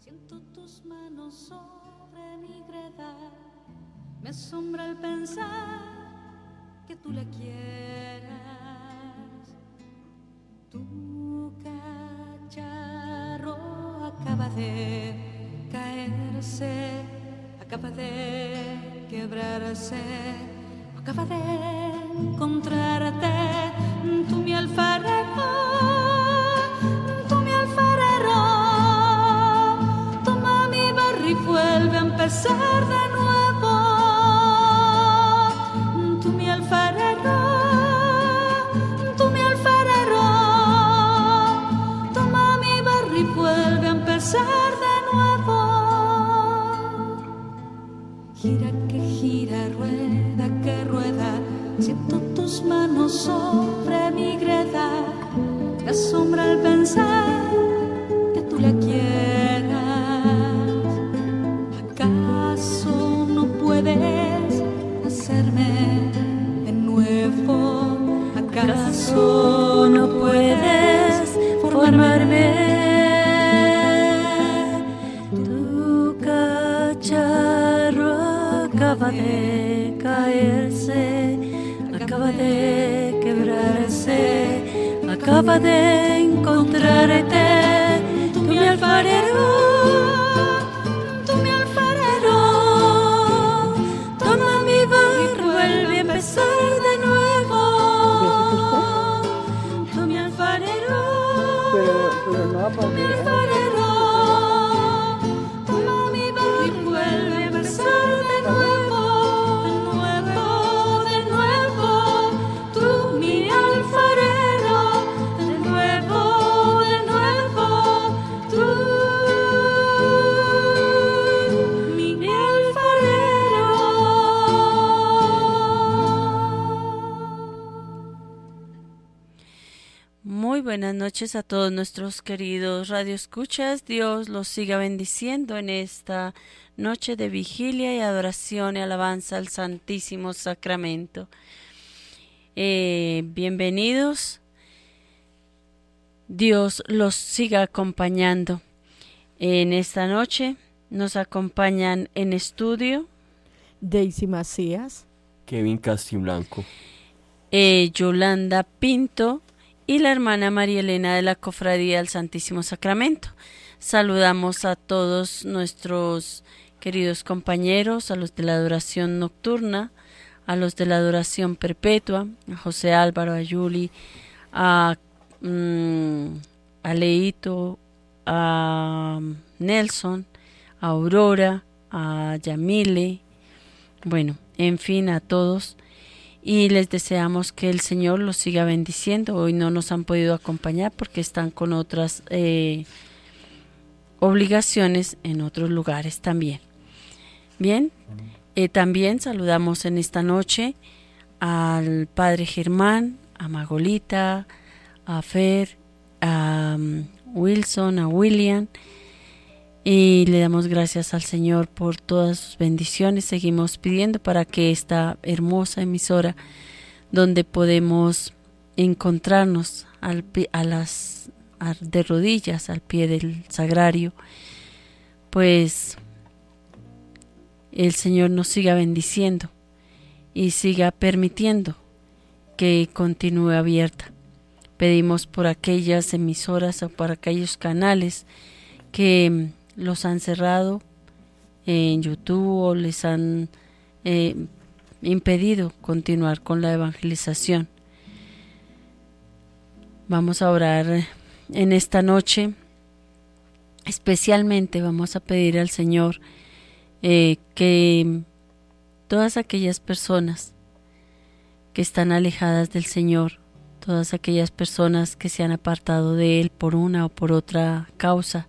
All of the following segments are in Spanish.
Siento tus manos sobre mi greda, me asombra el pensar que tú la quieras. Tu cacharro acaba de caerse, acaba de quebrarse, acaba de encontrarte, tú mi alfarero, tú mi alfarero. Toma mi barro y vuelve a empezar de nuevo, tú mi alfarero, tú mi alfarero. Toma mi barro y vuelve a empezar de nuevo. Gira que gira, rueda que rueda, siento tus manos sobre mi greda, me asombra el pensar que tú la quieras. ¿Acaso no puedes hacerme de nuevo? ¿Acaso no puedes formarme? Tu cacharro acaba de caerse, acaba de quebrarse, acaba de encontrarte, tú mi alfarero, tú mi alfarero. Toma mi barro, vuelve a empezar de nuevo, tú mi alfarero, tú mi alfarero. Toma mi barro y vuelve a empezar de nuevo, de nuevo, de nuevo, tú mi alfarero, de nuevo, tú mi alfarero. Muy buenas noches a todos nuestros queridos radioescuchas. Dios los siga bendiciendo en esta noche de vigilia y adoración y alabanza al Santísimo Sacramento. Bienvenidos. Dios los siga acompañando. En esta noche nos acompañan en estudio Daisy Macías, Kevin Castiblanco, Yolanda Pinto y la hermana María Elena de la Cofradía del Santísimo Sacramento. Saludamos a todos nuestros queridos compañeros, a los de la adoración nocturna, a los de la adoración perpetua, a José Álvaro, a Yuli, a Leito, a Nelson, a Aurora, a Yamile, bueno, en fin, a todos. Y les deseamos que el Señor los siga bendiciendo. Hoy no nos han podido acompañar porque están con otras obligaciones en otros lugares también. Bien, también saludamos en esta noche al Padre Germán, a Magolita, a Fer, a Wilson, a William, y le damos gracias al Señor por todas sus bendiciones. Seguimos pidiendo para que esta hermosa emisora, donde podemos encontrarnos de rodillas al pie del sagrario, pues el Señor nos siga bendiciendo y siga permitiendo que continúe abierta. Pedimos por aquellas emisoras o por aquellos canales que los han cerrado en YouTube o les han impedido continuar con la evangelización. Vamos a orar en esta noche. Especialmente vamos a pedir al Señor que todas aquellas personas que están alejadas del Señor, todas aquellas personas que se han apartado de Él por una o por otra causa,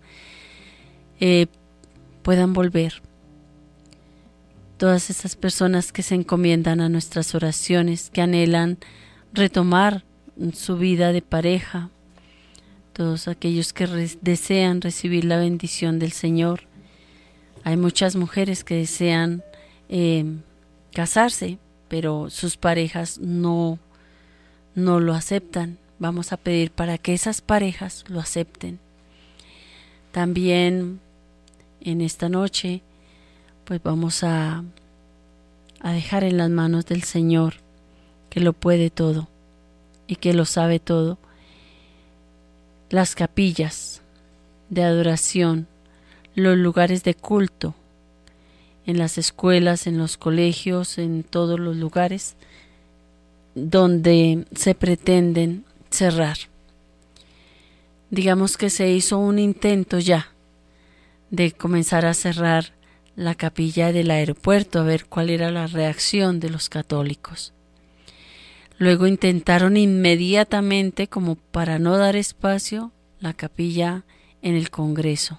puedan volver. Todas esas personas que se encomiendan a nuestras oraciones, que anhelan retomar su vida de pareja, todos aquellos que desean recibir la bendición del Señor. Hay muchas mujeres que desean casarse, pero sus parejas no lo aceptan. Vamos a pedir para que esas parejas lo acepten. También en esta noche, pues vamos a dejar en las manos del Señor, que lo puede todo y que lo sabe todo, las capillas de adoración, los lugares de culto, en las escuelas, en los colegios, en todos los lugares donde se pretenden cerrar. Digamos que se hizo un intento ya de comenzar a cerrar la capilla del aeropuerto, a ver cuál era la reacción de los católicos. Luego intentaron inmediatamente, como para no dar espacio, la capilla en el Congreso.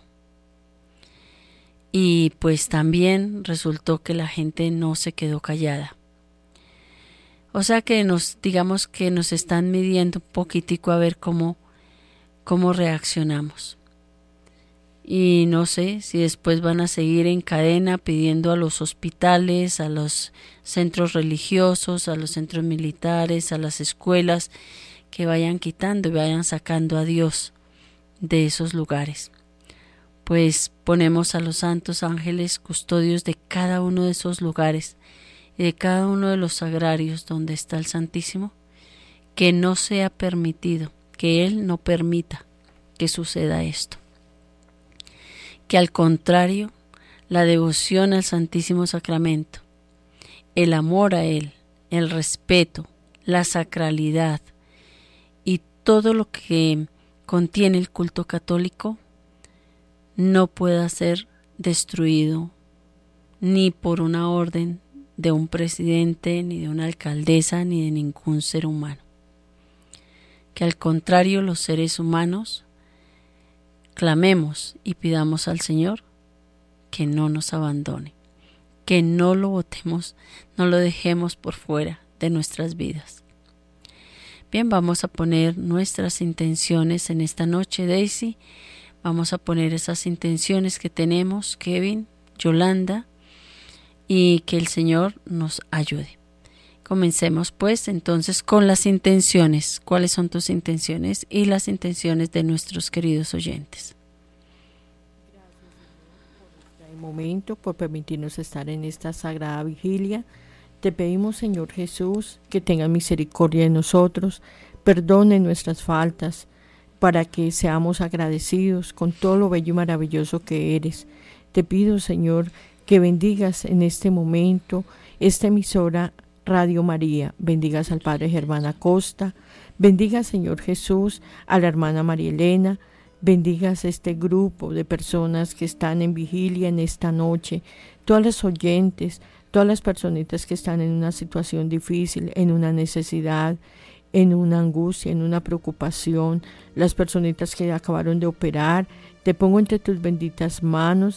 Y pues también resultó que la gente no se quedó callada. O sea que digamos que nos están midiendo un poquitico a ver cómo reaccionamos. Y no sé si después van a seguir en cadena pidiendo a los hospitales, a los centros religiosos, a los centros militares, a las escuelas, que vayan quitando y vayan sacando a Dios de esos lugares. Pues ponemos a los santos ángeles custodios de cada uno de esos lugares y de cada uno de los sagrarios donde está el Santísimo, que no sea permitido, que Él no permita que suceda esto. Que al contrario, la devoción al Santísimo Sacramento, el amor a Él, el respeto, la sacralidad y todo lo que contiene el culto católico no pueda ser destruido ni por una orden de un presidente, ni de una alcaldesa, ni de ningún ser humano. Que al contrario, los seres humanos clamemos y pidamos al Señor que no nos abandone, que no lo botemos, no lo dejemos por fuera de nuestras vidas. Bien, vamos a poner nuestras intenciones en esta noche, Daisy. Vamos a poner esas intenciones que tenemos, Kevin, Yolanda, y que el Señor nos ayude. Comencemos pues entonces con las intenciones. ¿Cuáles son tus intenciones y las intenciones de nuestros queridos oyentes? Momento, por permitirnos estar en esta sagrada vigilia. Te pedimos, Señor Jesús, que tengas misericordia de nosotros, perdone nuestras faltas, para que seamos agradecidos con todo lo bello y maravilloso que eres. Te pido, Señor, que bendigas en este momento esta emisora Radio María, bendigas al Padre Germán Acosta, bendigas, Señor Jesús, a la hermana María Elena, bendigas este grupo de personas que están en vigilia en esta noche, todas las oyentes, todas las personitas que están en una situación difícil, en una necesidad, en una angustia, en una preocupación, las personitas que acabaron de operar. Te pongo entre tus benditas manos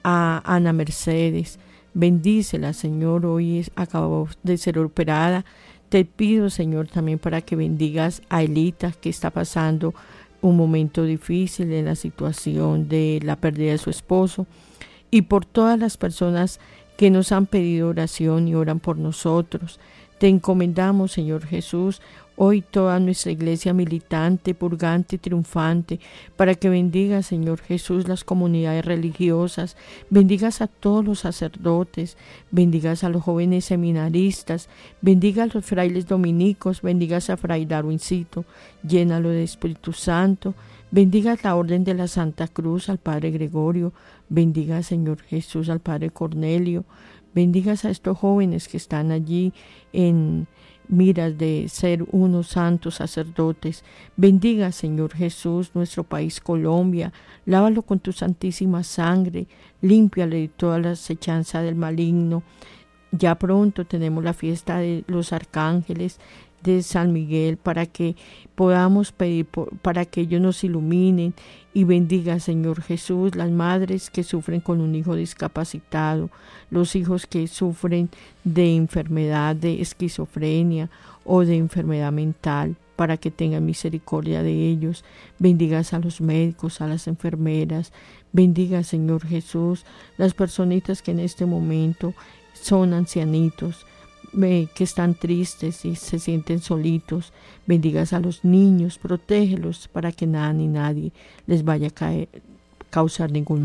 a Ana Mercedes. Bendícela, Señor, hoy acabó de ser operada. Te pido, Señor, también para que bendigas a Elita, que está pasando un momento difícil en la situación de la pérdida de su esposo, y por todas las personas que nos han pedido oración y oran por nosotros. Te encomendamos, Señor Jesús, hoy toda nuestra iglesia militante, purgante y triunfante, para que bendigas, Señor Jesús, las comunidades religiosas, bendigas a todos los sacerdotes, bendigas a los jóvenes seminaristas, bendiga a los frailes dominicos, bendigas a Fray Darwincito, llénalo de Espíritu Santo, bendiga la Orden de la Santa Cruz, al Padre Gregorio, bendiga, Señor Jesús, al Padre Cornelio, bendigas a estos jóvenes que están allí en miras de ser unos santos sacerdotes. Bendiga, Señor Jesús, nuestro país Colombia, lávalo con tu santísima sangre, límpiale de toda la acechanza del maligno. Ya pronto tenemos la fiesta de los arcángeles de San Miguel, para que podamos pedir para que ellos nos iluminen, y bendiga, Señor Jesús, las madres que sufren con un hijo discapacitado, los hijos que sufren de enfermedad de esquizofrenia o de enfermedad mental, para que tengan misericordia de ellos. Bendigas a los médicos, a las enfermeras. Bendiga, Señor Jesús, las personitas que en este momento son ancianitos, que están tristes y se sienten solitos. Bendigas a los niños, protégelos para que nada ni nadie les vaya a causar ningún mal.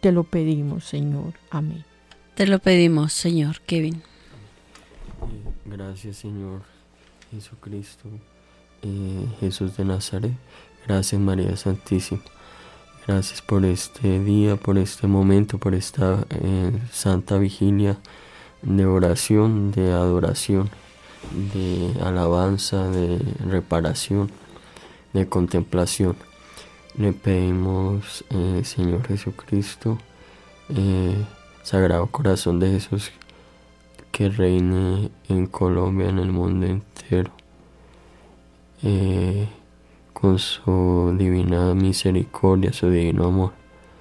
Te lo pedimos, Señor. Amén. Te lo pedimos, Señor. Kevin. Gracias, Señor Jesucristo, Jesús de Nazaret. Gracias, María Santísima. Gracias por este día, por este momento, por esta santa vigilia de oración, de adoración, de alabanza, de reparación, de contemplación. Le pedimos, Señor Jesucristo, Sagrado Corazón de Jesús, que reine en Colombia, en el mundo entero, con su divina misericordia, su divino amor,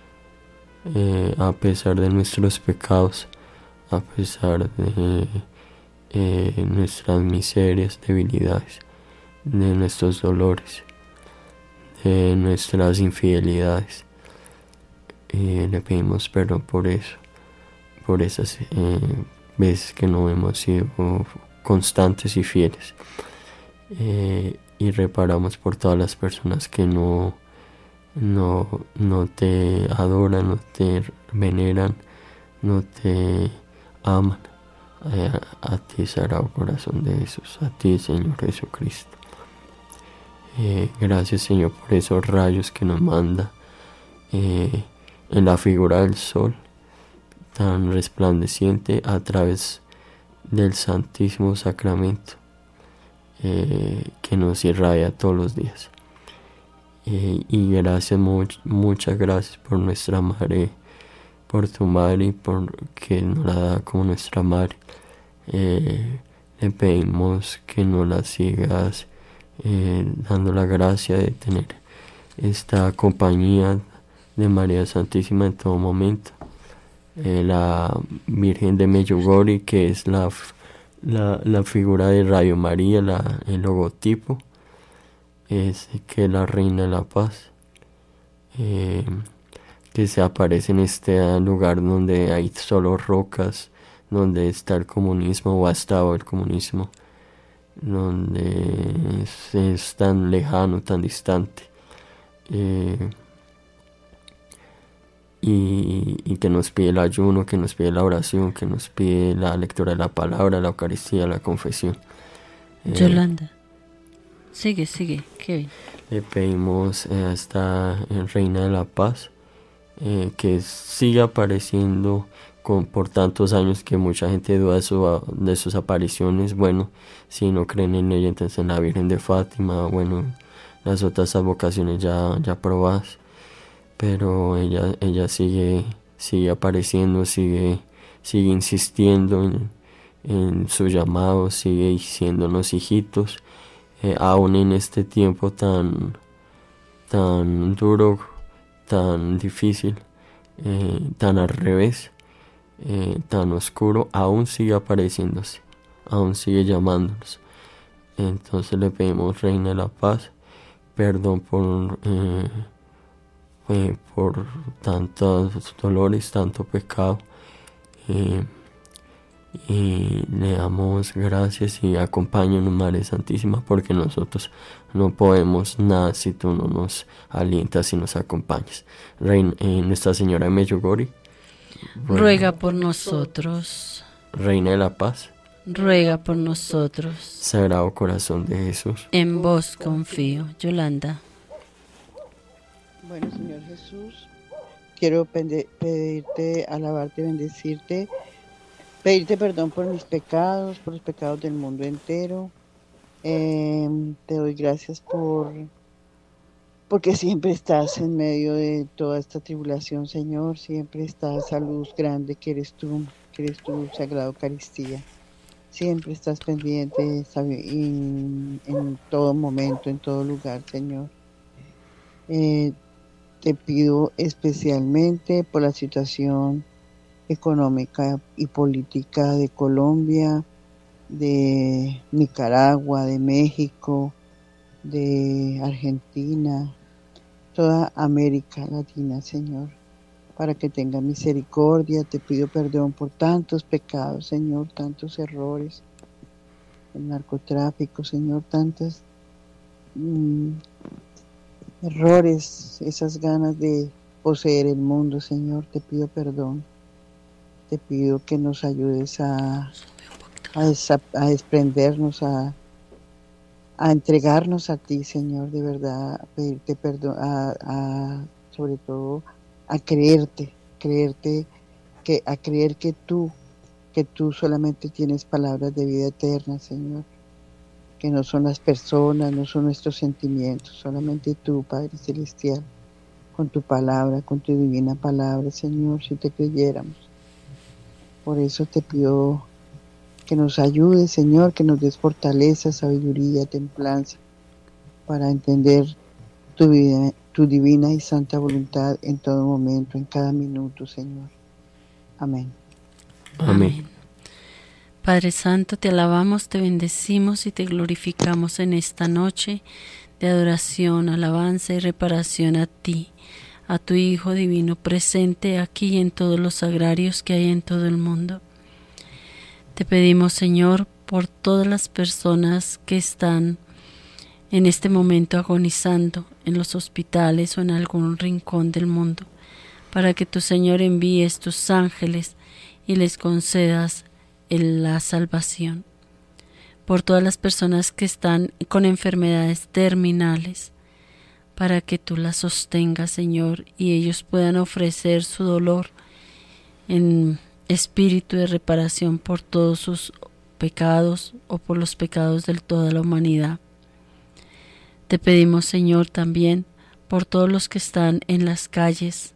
a pesar de nuestros pecados, a pesar de nuestras miserias, debilidades, de nuestros dolores, de nuestras infidelidades. Le pedimos perdón por eso, por esas veces que no hemos sido constantes y fieles, y reparamos por todas las personas que no te adoran, no te veneran, no te aman. A ti, Sagrado Corazón de Jesús, a ti, Señor Jesucristo. Gracias, Señor, por esos rayos que nos manda en la figura del sol tan resplandeciente a través del Santísimo Sacramento, que nos irradia todos los días. Y gracias, muchas gracias por nuestra Madre, por tu Madre, y por que nos la da como nuestra Madre. Le pedimos que nos la sigas dando la gracia de tener esta compañía de María Santísima en todo momento. La Virgen de Medjugorje, que es la figura de Radio María, el logotipo, que es la Reina de la Paz, que se aparece en este lugar donde hay solo rocas, donde está el comunismo, o ha estado el comunismo, donde es tan lejano, tan distante, y que nos pide el ayuno, que nos pide la oración, que nos pide la lectura de la palabra, la Eucaristía, la confesión. Yolanda, sigue, Kevin. Le pedimos a esta Reina de la Paz, que siga apareciendo por tantos años, que mucha gente duda de sus apariciones. Bueno, si no creen en ella, entonces en la Virgen de Fátima, bueno, las otras advocaciones ya probadas, pero ella sigue apareciendo, sigue insistiendo en su llamado, sigue diciéndonos hijitos, aún en este tiempo tan duro, tan difícil, tan al revés, tan oscuro, aún sigue apareciéndose, aún sigue llamándonos. Entonces le pedimos, Reina de la Paz, perdón por tantos dolores, tanto pecado, y le damos gracias, y acompáñanos, Madre Santísima, porque nosotros no podemos nada si tú no nos alientas y nos acompañas. Nuestra Señora de Medjugorje, ruega por nosotros. Reina de la Paz, ruega por nosotros. Sagrado Corazón de Jesús, en vos confío. Yolanda. Bueno, Señor Jesús, quiero pedirte, alabarte, bendecirte, pedirte perdón por mis pecados, por los pecados del mundo entero. Te doy gracias porque siempre estás en medio de toda esta tribulación, Señor. Siempre estás esa luz grande que eres tú, Sagrada Eucaristía. Siempre estás pendiente en todo momento, en todo lugar, Señor. Te pido especialmente por la situación económica y política de Colombia, de Nicaragua, de México, de Argentina, toda América Latina, Señor, para que tenga misericordia. Te pido perdón por tantos pecados, Señor, tantos errores, el narcotráfico, Señor, tantos errores, esas ganas de poseer el mundo, Señor. Te pido perdón. Te pido que nos ayudes a desprendernos, a entregarnos a ti, Señor, de verdad, a pedirte perdón, sobre todo a creerte, a creer que tú solamente tienes palabras de vida eterna, Señor, que no son las personas, no son nuestros sentimientos, solamente tú, Padre Celestial, con tu palabra, con tu divina palabra, Señor, si te creyéramos. Por eso te pido que nos ayudes, Señor, que nos des fortaleza, sabiduría, templanza, para entender tu divina y santa voluntad en todo momento, en cada minuto, Señor. Amén. Amén. Padre Santo, te alabamos, te bendecimos y te glorificamos en esta noche de adoración, alabanza y reparación a ti, a tu Hijo divino presente aquí y en todos los sagrarios que hay en todo el mundo. Te pedimos, Señor, por todas las personas que están en este momento agonizando en los hospitales o en algún rincón del mundo, para que tu Señor envíes tus ángeles y les concedas la salvación. Por todas las personas que están con enfermedades terminales, para que tú las sostengas, Señor, y ellos puedan ofrecer su dolor en espíritu de reparación por todos sus pecados o por los pecados de toda la humanidad. Te pedimos, Señor, también por todos los que están en las calles,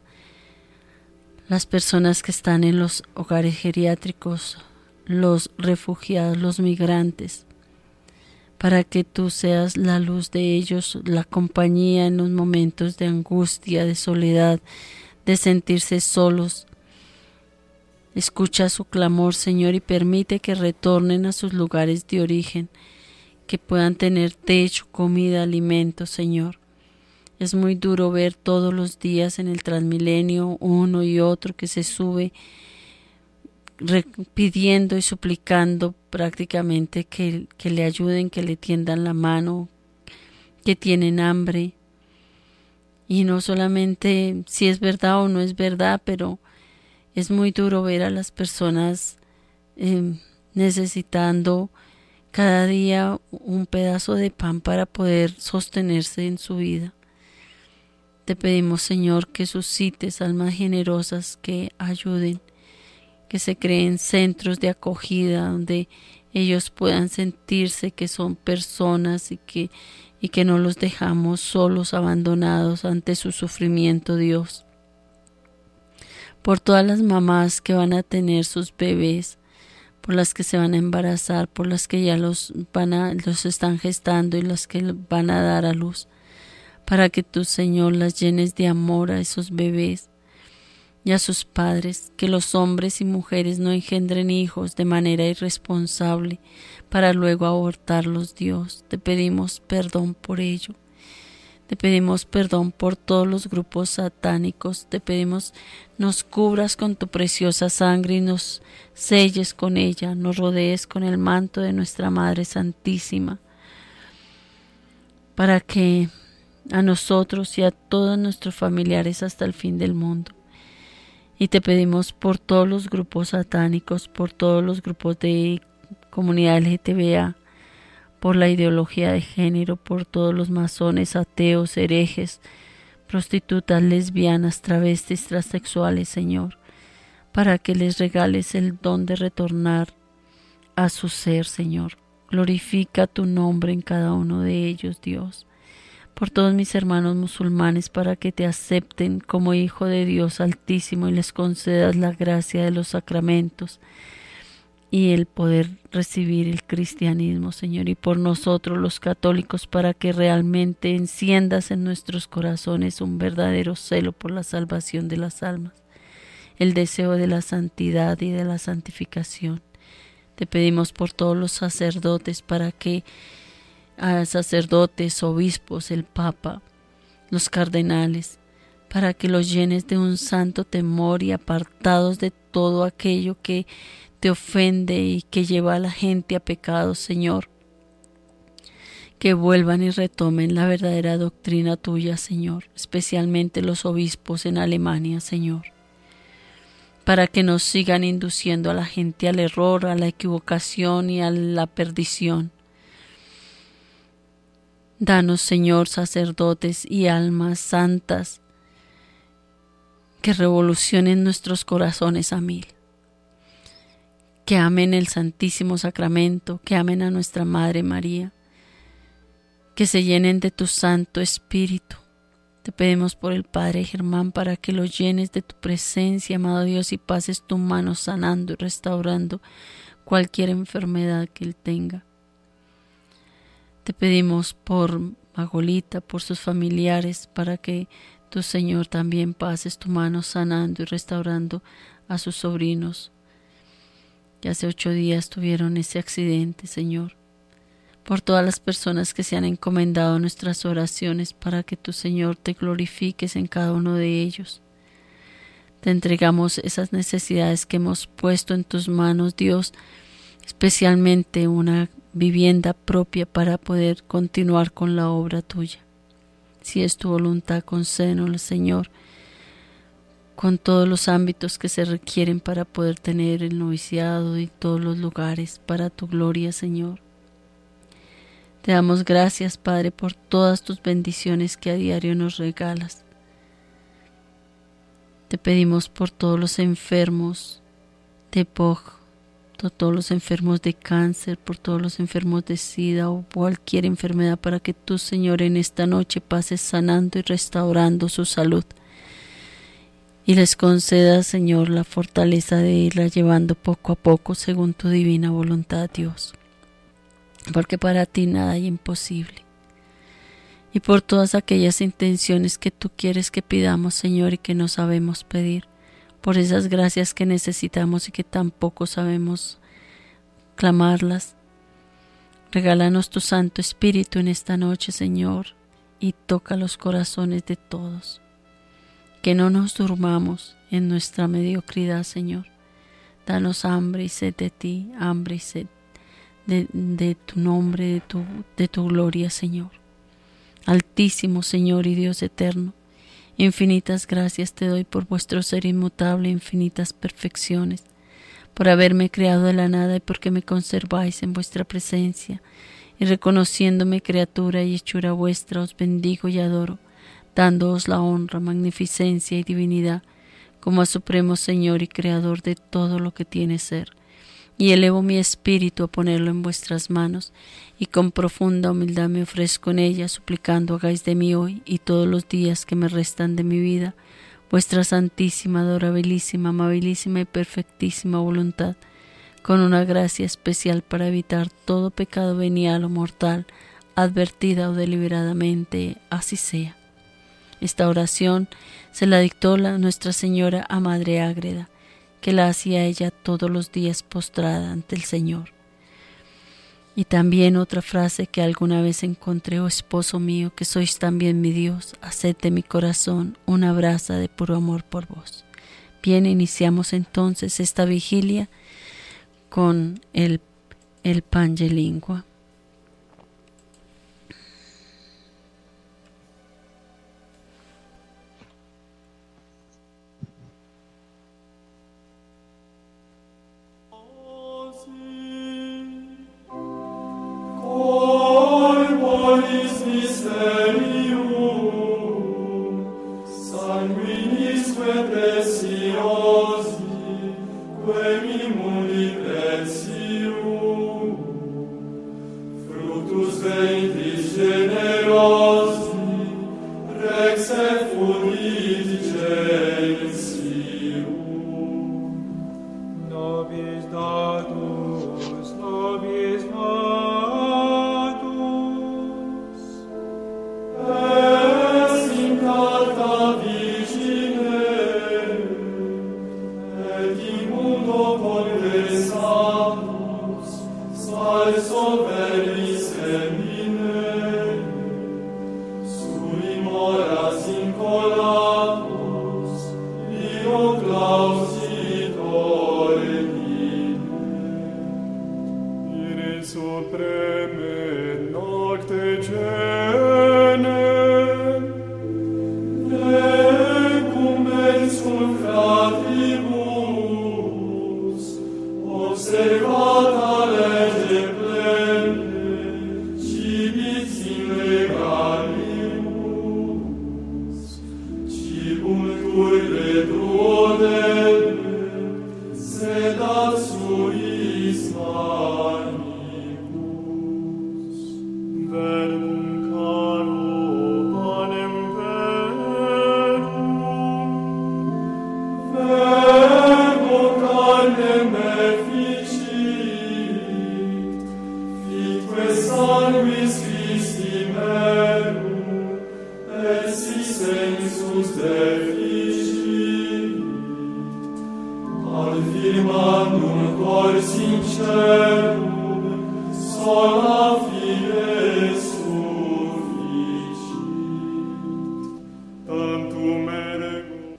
las personas que están en los hogares geriátricos, los refugiados, los migrantes, para que tú seas la luz de ellos, la compañía en los momentos de angustia, de soledad, de sentirse solos. Escucha su clamor, Señor, y permite que retornen a sus lugares de origen, que puedan tener techo, comida, alimento, Señor. Es muy duro ver todos los días en el Transmilenio uno y otro que se sube pidiendo y suplicando prácticamente que le ayuden, que le tiendan la mano, que tienen hambre. Y no solamente si es verdad o no es verdad, pero es muy duro ver a las personas necesitando cada día un pedazo de pan para poder sostenerse en su vida. Te pedimos, Señor, que suscites almas generosas que ayuden, que se creen centros de acogida donde ellos puedan sentirse que son personas y que no los dejamos solos, abandonados ante su sufrimiento, Dios. Por todas las mamás que van a tener sus bebés, por las que se van a embarazar, por las que ya los están gestando y las que van a dar a luz, para que tú, Señor, las llenes de amor a esos bebés y a sus padres, que los hombres y mujeres no engendren hijos de manera irresponsable para luego abortarlos, Dios. Te pedimos perdón por ello. Te pedimos perdón por todos los grupos satánicos. Te pedimos nos cubras con tu preciosa sangre y nos selles con ella, nos rodees con el manto de nuestra Madre Santísima, para que a nosotros y a todos nuestros familiares hasta el fin del mundo. Y te pedimos por todos los grupos satánicos, por todos los grupos de comunidad LGTBA, por la ideología de género, por todos los masones, ateos, herejes, prostitutas, lesbianas, travestis, transexuales, Señor, para que les regales el don de retornar a su ser, Señor. Glorifica tu nombre en cada uno de ellos, Dios. Por todos mis hermanos musulmanes, para que te acepten como Hijo de Dios Altísimo y les concedas la gracia de los sacramentos y el poder recibir el cristianismo, Señor. Y por nosotros los católicos, para que realmente enciendas en nuestros corazones un verdadero celo por la salvación de las almas, el deseo de la santidad y de la santificación. Te pedimos por todos los sacerdotes, para que sacerdotes, obispos, el Papa, los cardenales, para que los llenes de un santo temor y apartados de todo aquello que te ofende y que lleva a la gente a pecados, Señor. que vuelvan y retomen la verdadera doctrina tuya, Señor, especialmente los obispos en Alemania, Señor, para que nos sigan induciendo a la gente al error, a la equivocación y a la perdición. Danos, Señor, sacerdotes y almas santas que revolucionen nuestros corazones a 1000, que amen el Santísimo Sacramento, que amen a nuestra Madre María, que se llenen de tu Santo Espíritu. Te pedimos por el Padre Germán para que lo llenes de tu presencia, amado Dios, y pases tu mano sanando y restaurando cualquier enfermedad que él tenga. Te pedimos por Magolita, por sus familiares, para que tu Señor también pases tu mano sanando y restaurando a sus sobrinos, que hace 8 días tuvieron ese accidente, Señor. Por todas las personas que se han encomendado nuestras oraciones, para que tu Señor te glorifiques en cada uno de ellos. Te entregamos esas necesidades que hemos puesto en tus manos, Dios, especialmente una vivienda propia para poder continuar con la obra tuya. Si es tu voluntad, concédenoslo, Señor, con todos los ámbitos que se requieren para poder tener el noviciado y todos los lugares para tu gloria, Señor. Te damos gracias, Padre, por todas tus bendiciones que a diario nos regalas. Te pedimos por todos los enfermos de POG, por todos los enfermos de cáncer, por todos los enfermos de SIDA o cualquier enfermedad, para que tú, Señor, en esta noche pases sanando y restaurando su salud. Y les concedas, Señor, la fortaleza de irla llevando poco a poco según tu divina voluntad, Dios. Porque para ti nada hay imposible. Y por todas aquellas intenciones que tú quieres que pidamos, Señor, y que no sabemos pedir, por esas gracias que necesitamos y que tampoco sabemos clamarlas, regálanos tu Santo Espíritu en esta noche, Señor, y toca los corazones de todos. Que no nos durmamos en nuestra mediocridad, Señor. Danos hambre y sed de ti, hambre y sed de tu nombre, de tu gloria, Señor. Altísimo Señor y Dios eterno, infinitas gracias te doy por vuestro ser inmutable, infinitas perfecciones, por haberme creado de la nada y porque me conserváis en vuestra presencia, y reconociéndome criatura y hechura vuestra, os bendigo y adoro, dándoos la honra, magnificencia y divinidad, como a supremo Señor y Creador de todo lo que tiene ser. Y elevo mi espíritu a ponerlo en vuestras manos, y con profunda humildad me ofrezco en ella, suplicando hagáis de mí hoy y todos los días que me restan de mi vida, vuestra santísima, adorabilísima, amabilísima y perfectísima voluntad, con una gracia especial para evitar todo pecado venial o mortal, advertida o deliberadamente, así sea. Esta oración se la dictó Nuestra Señora a Madre Ágreda, que la hacía ella todos los días postrada ante el Señor. Y también otra frase que alguna vez encontré: oh esposo mío, que sois también mi Dios, haced de mi corazón una brasa de puro amor por vos. Bien, iniciamos entonces esta vigilia con el Pange Lingua. Incolatus, sensus deficit, al firmandum cor sincerum, sola fide sufficit, tantum ergo.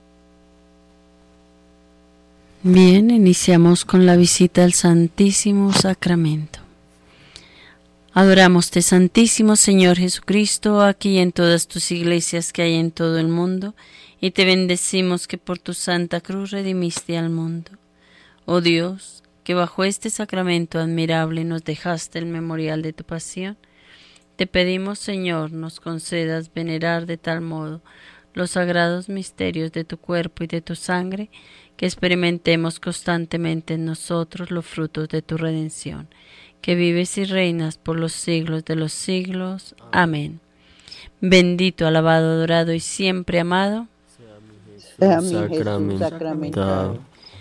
Bien, iniciamos con la visita al Santísimo Sacramento. Adoramos-te, Santísimo Señor Jesucristo, aquí y en todas tus iglesias que hay en todo el mundo, y te bendecimos que por tu Santa Cruz redimiste al mundo. Oh Dios, que bajo este sacramento admirable nos dejaste el memorial de tu pasión, te pedimos, Señor, nos concedas venerar de tal modo los sagrados misterios de tu cuerpo y de tu sangre, que experimentemos constantemente en nosotros los frutos de tu redención, que vives y reinas por los siglos de los siglos. Amén. Bendito, alabado, adorado y siempre amado sea mi Jesús sacramentado.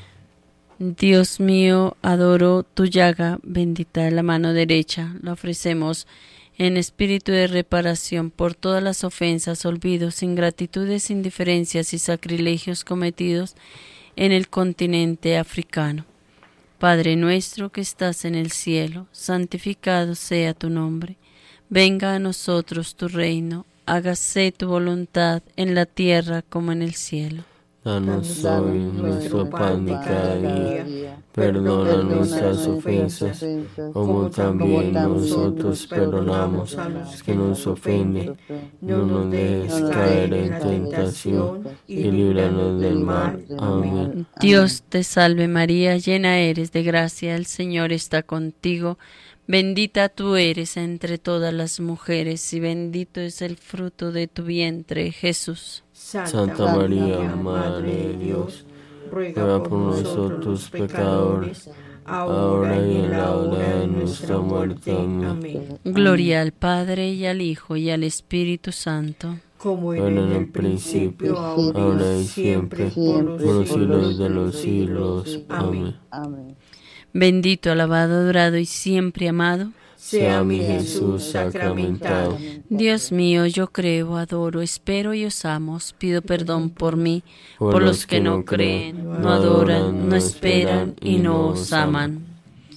Dios mío, adoro tu llaga bendita de la mano derecha. La ofrecemos en espíritu de reparación por todas las ofensas, olvidos, ingratitudes, indiferencias y sacrilegios cometidos en el continente africano. Padre nuestro que estás en el cielo, santificado sea tu nombre. Venga a nosotros tu reino, hágase tu voluntad en la tierra como en el cielo. Danos hoy nuestro pan de cada día. Perdona nuestras ofensas, como también nosotros perdonamos a los que nos ofenden. No nos dejes caer en tentación y líbranos del mal. Amén. Dios te salve María, llena eres de gracia, el Señor está contigo. Bendita tú eres entre todas las mujeres y bendito es el fruto de tu vientre, Jesús. Santa María, Madre de Dios, ruega por nosotros pecadores, ahora y en la hora de nuestra muerte. Amén. Gloria al Padre y al Hijo y al Espíritu Santo. Como era en el principio, ahora y siempre, por los siglos de los siglos. Amén. Amén. Bendito, alabado, adorado y siempre amado sea mi Jesús sacramentado. Dios mío, yo creo, adoro, espero y os amo. Pido perdón por mí, por los que no creen, no adoran, no esperan y no os aman.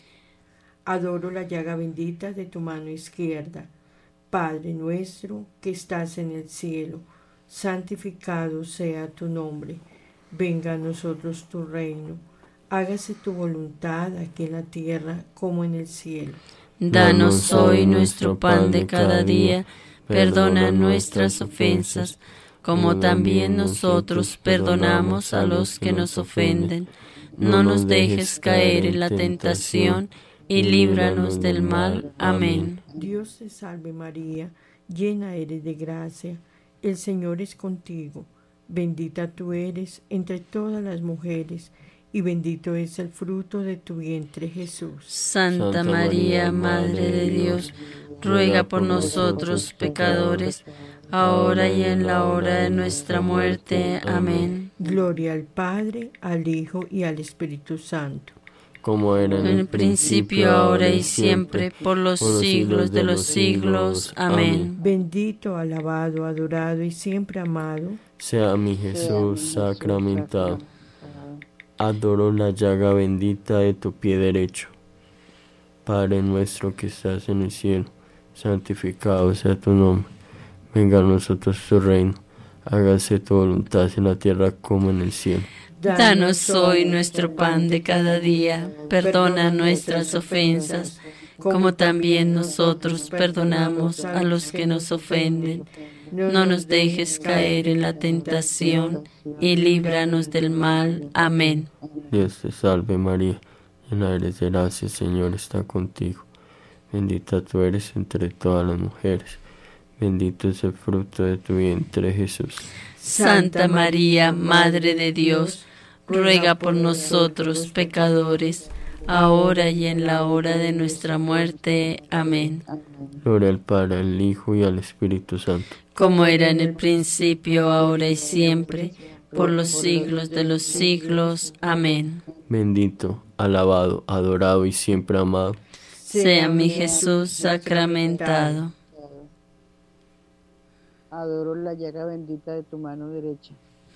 Adoro la llaga bendita de tu mano izquierda. Padre nuestro que estás en el cielo, santificado sea tu nombre. Venga a nosotros tu reino. Hágase tu voluntad aquí en la tierra como en el cielo. Danos hoy nuestro pan de cada día. Perdona nuestras ofensas, como también nosotros perdonamos a los que nos ofenden. No nos dejes caer en la tentación y líbranos del mal. Amén. Dios te salve María, llena eres de gracia, el Señor es contigo. Bendita tú eres entre todas las mujeres, y bendito es el fruto de tu vientre, Jesús. Santa María, Madre de Dios, ruega por nosotros pecadores, ahora y en la hora de nuestra muerte. Amén. Gloria al Padre, al Hijo y al Espíritu Santo. Como era en el principio, ahora y siempre, por los siglos de los siglos. Amén. Bendito, alabado, adorado y siempre amado sea mi Jesús sacramentado. Adoro la llaga bendita de tu pie derecho. Padre nuestro que estás en el cielo, santificado sea tu nombre. Venga a nosotros tu reino. Hágase tu voluntad en la tierra como en el cielo. Danos hoy nuestro pan de cada día. Perdona nuestras ofensas, como también nosotros perdonamos a los que nos ofenden. No nos dejes caer en la tentación y líbranos del mal. Amén. Dios te salve María, llena eres de gracia, el Señor está contigo. Bendita tú eres entre todas las mujeres, bendito es el fruto de tu vientre, Jesús. Santa María, Madre de Dios, ruega por nosotros pecadores, ahora y en la hora de nuestra muerte. Amén. Gloria al Padre, al Hijo y al Espíritu Santo. Como era en el principio, ahora y siempre, por los siglos de los siglos. Amén. Bendito, alabado, adorado y siempre amado sea mi Jesús sacramentado. Adoro la llaga bendita de tu mano derecha.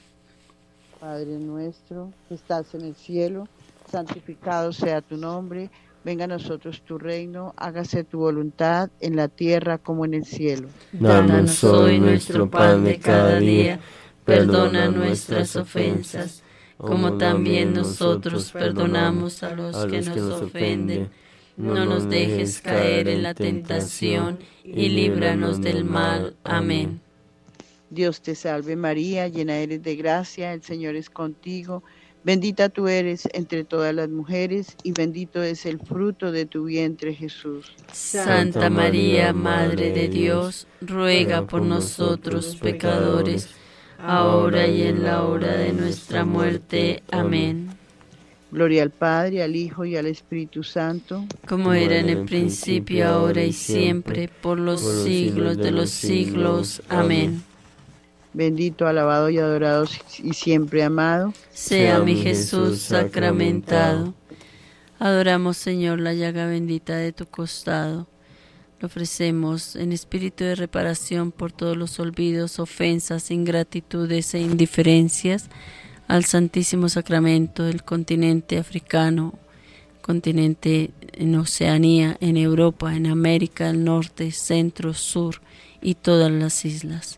Padre nuestro, que estás en el cielo, santificado sea tu nombre. Venga a nosotros tu reino, hágase tu voluntad en la tierra como en el cielo. Danos hoy nuestro pan de cada día. Perdona nuestras ofensas, como también nosotros perdonamos a los que nos ofenden. No nos dejes caer en la tentación y líbranos del mal. Amén. Dios te salve María, llena eres de gracia, el Señor es contigo. Bendita tú eres entre todas las mujeres y bendito es el fruto de tu vientre, Jesús. Santa María, Madre de Dios, ruega por nosotros pecadores, ahora y en la hora de nuestra muerte. Amén. Gloria al Padre, al Hijo y al Espíritu Santo, como era en el principio, ahora y siempre, por los siglos de los siglos. Amén. Bendito, alabado y adorado y siempre amado sea mi Jesús sacramentado. Adoramos, Señor, la llaga bendita de tu costado. Lo ofrecemos en espíritu de reparación por todos los olvidos, ofensas, ingratitudes e indiferencias al Santísimo Sacramento del continente africano, continente en Oceanía, en Europa, en América del Norte, Centro, Sur y todas las islas.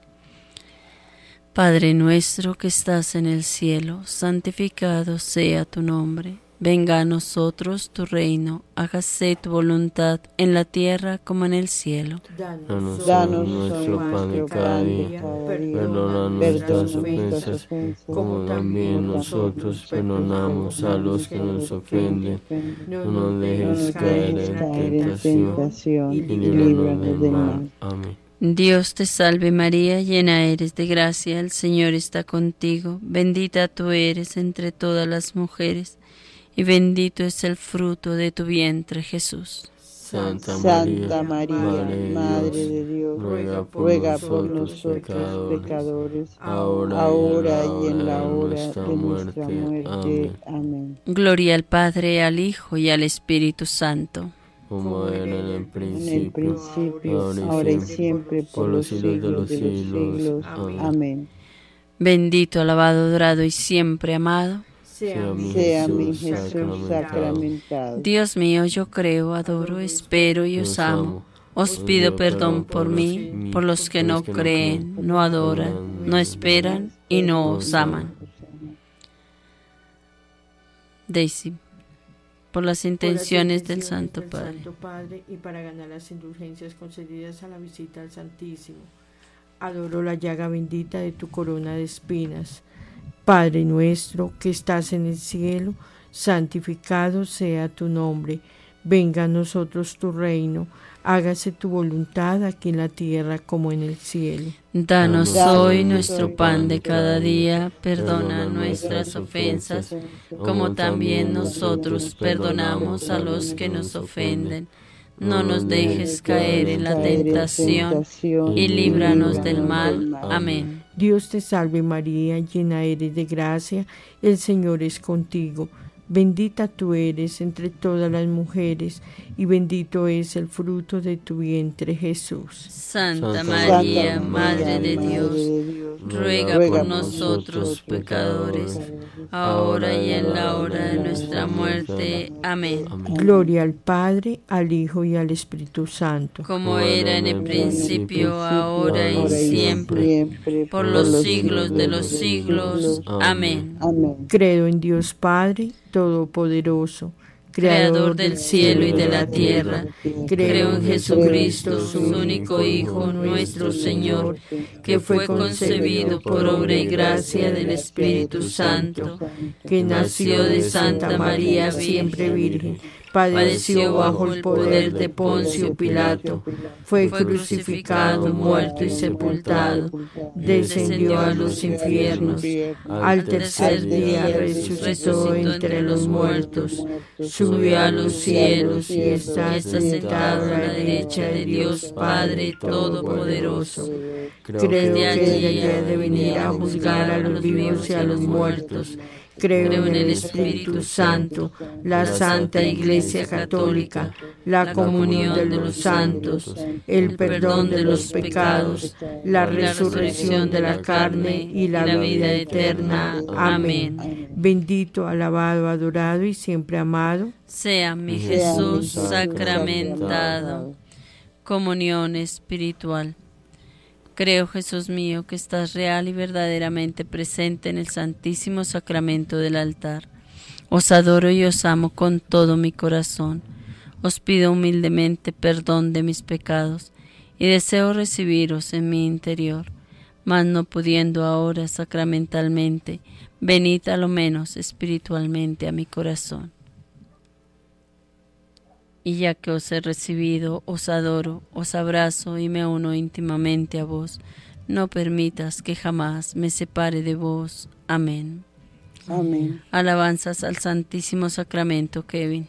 Padre nuestro que estás en el cielo, santificado sea tu nombre. Venga a nosotros tu reino, hágase tu voluntad en la tierra como en el cielo. Danos nuestro pan de cada día, perdona nuestras ofensas, como también nosotros perdonamos a los que nos ofenden. No nos dejes caer en tentación y líbranos del mal. Amén. Dios te salve María, llena eres de gracia, el Señor está contigo. Bendita tú eres entre todas las mujeres, y bendito es el fruto de tu vientre, Jesús. Santa María, Madre de Dios, ruega por nosotros pecadores, ahora y en la hora de nuestra muerte. Amén. Gloria al Padre, al Hijo y al Espíritu Santo. Como era en el principio, ahora y siempre, por los siglos de los siglos. Amén. Bendito, alabado, adorado y siempre amado sea mi Jesús sacramentado. Dios mío, yo creo, adoro, espero y os amo. Os pido perdón por mí, por los que no creen, no adoran, no esperan y no os aman. Daisy, por las intenciones del Santo Padre. Y para ganar las indulgencias concedidas a la visita al Santísimo, adoro la llaga bendita de tu corona de espinas. Padre nuestro que estás en el cielo, santificado sea tu nombre. Venga a nosotros tu reino, hágase tu voluntad aquí en la tierra como en el cielo. Danos hoy nuestro pan de cada día, perdona nuestras ofensas, como también nosotros perdonamos a los que nos ofenden. No nos dejes caer en la tentación y líbranos del mal. Amén. Dios te salve María, llena eres de gracia, el Señor es contigo. Bendita tú eres entre todas las mujeres, y bendito es el fruto de tu vientre, Jesús. Santa María, Madre de Dios, ruega por nosotros pecadores, ahora y en la hora de nuestra muerte. Amén. Gloria al Padre, al Hijo y al Espíritu Santo. Como era en el principio, ahora y siempre, por los siglos de los siglos. Amén. Creo en Dios Padre Todopoderoso, Creador del cielo y de la tierra. Creo en Jesucristo, su único Hijo, nuestro Señor, que fue concebido por obra y gracia del Espíritu Santo, que nació de Santa María siempre Virgen, padeció bajo el poder de Poncio Pilato, fue crucificado, muerto y sepultado, descendió a los infiernos, al tercer día resucitó entre los muertos, subió a los cielos y está sentado a la derecha de Dios Padre Todopoderoso. Creo que haya de venir a juzgar a los vivos y a los muertos, Creo en el Espíritu Santo, la Santa Iglesia Católica, la comunión de los santos, el perdón de los pecados, la resurrección de la carne y la vida eterna. Amén. Bendito, alabado, adorado y siempre amado sea mi Jesús sacramentado. Comunión espiritual. Creo, Jesús mío, que estás real y verdaderamente presente en el Santísimo Sacramento del altar. Os adoro y os amo con todo mi corazón. Os pido humildemente perdón de mis pecados y deseo recibiros en mi interior, mas no pudiendo ahora sacramentalmente, venid a lo menos espiritualmente a mi corazón. Y ya que os he recibido, os adoro, os abrazo y me uno íntimamente a vos. No permitas que jamás me separe de vos. Amén. Amén. Alabanzas al Santísimo Sacramento, Kevin.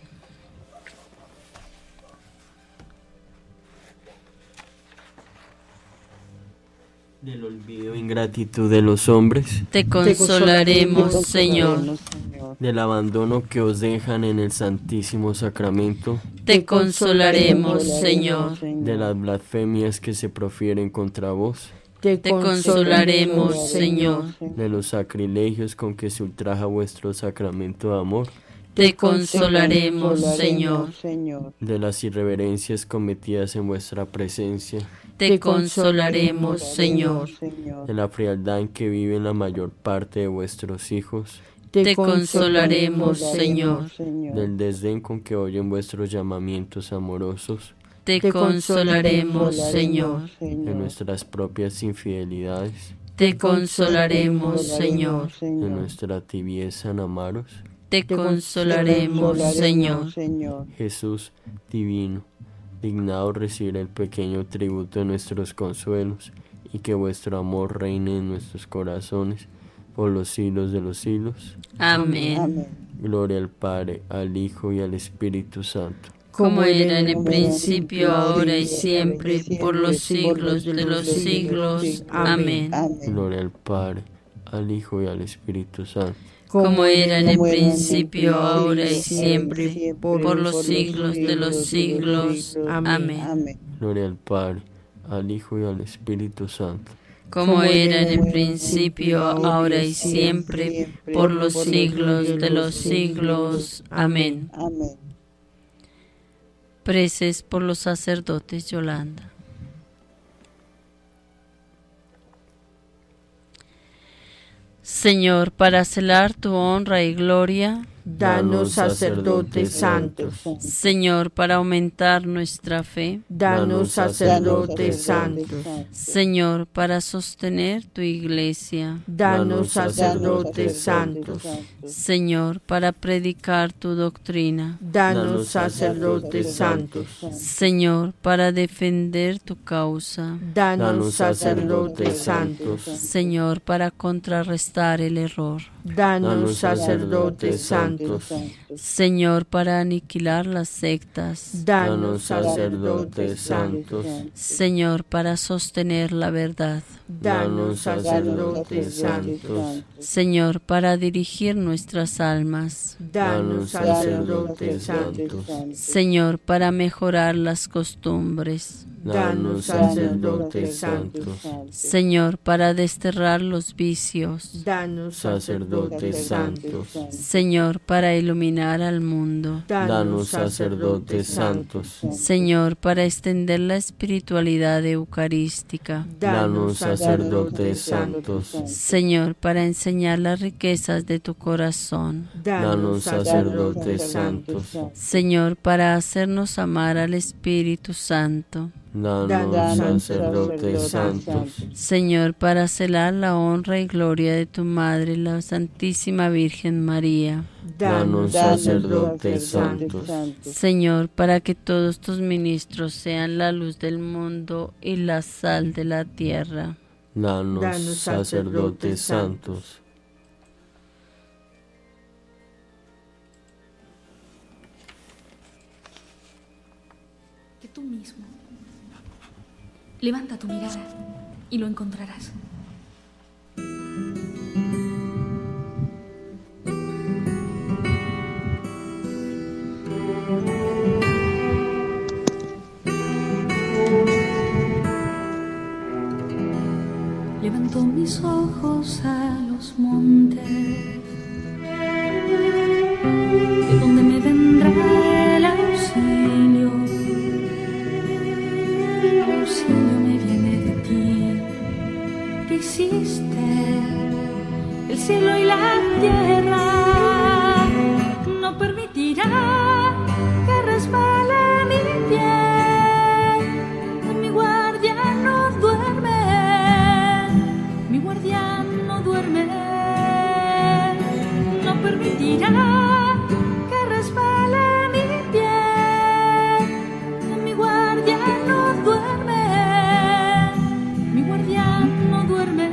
Del olvido e ingratitud de los hombres, Te consolaremos, Señor. del abandono que os dejan en el Santísimo Sacramento, Te consolaremos, Señor. de las blasfemias que se profieren contra vos, Te consolaremos, Señor. de los sacrilegios con que se ultraja vuestro sacramento de amor, Te consolaremos, Señor. de las irreverencias cometidas en vuestra presencia, Te consolaremos, Señor. de la frialdad en que viven la mayor parte de vuestros hijos, Te consolaremos, Señor. del desdén con que oyen vuestros llamamientos amorosos, Te consolaremos, Señor. de nuestras propias infidelidades, Te consolaremos, Señor. de nuestra tibieza en amaros. Te consolaremos, Señor. Jesús divino, dignaos recibir el pequeño tributo de nuestros consuelos, y que vuestro amor reine en nuestros corazones por los siglos de los siglos. Amén. Gloria al Padre, al Hijo y al Espíritu Santo. Como era en el principio, ahora y siempre, por los siglos de los siglos. Amén. Gloria al Padre, al Hijo y al Espíritu Santo. Como era en el principio, ahora y siempre, por los siglos de los siglos. Amén. Gloria al Padre, al Hijo y al Espíritu Santo. Como era en el principio, ahora y siempre, por los siglos de los siglos. Amén. Preces por los sacerdotes, Yolanda. Señor, para celar tu honra y gloria, danos sacerdotes santos. Señor, para aumentar nuestra fe, Danos sacerdotes santos. Señor, para sostener tu iglesia, Danos sacerdotes santos. Señor, para predicar tu doctrina, Danos sacerdotes santos. Señor, para defender tu causa, Danos sacerdotes santos. Señor, para contrarrestar el error, Danos sacerdotes santos. Señor, para aniquilar las sectas, Danos sacerdotes santos. Señor, para sostener la verdad, Danos sacerdotes santos. Señor, para dirigir nuestras almas, Danos sacerdotes santos. Señor, para mejorar las costumbres, Danos sacerdotes santos. Señor, para desterrar los vicios, Danos sacerdotes santos. Señor, para iluminar al mundo, Danos sacerdotes santos. Señor, para extender la espiritualidad eucarística, Danos sacerdotes santos. Señor, para enseñar las riquezas de tu corazón, Danos sacerdotes santos. Señor, para hacernos amar al Espíritu Santo, Danos sacerdotes santos. Señor, para celar la honra y gloria de tu Madre, la Santísima Virgen María, Danos sacerdotes santos. Señor, para que todos tus ministros sean la luz del mundo y la sal de la tierra. Danos sacerdotes santos. Que tú mismo levanta tu mirada y lo encontrarás. mis ojos a los montes, de donde me vendrá el auxilio. El auxilio me viene de ti, que hiciste el cielo y la tierra. No permitirá que resbale mi pie. Mi guardián no duerme, mi guardián no duerme. No permitirá que resbale mi pie. Mi guardián no duerme, mi guardián no duerme.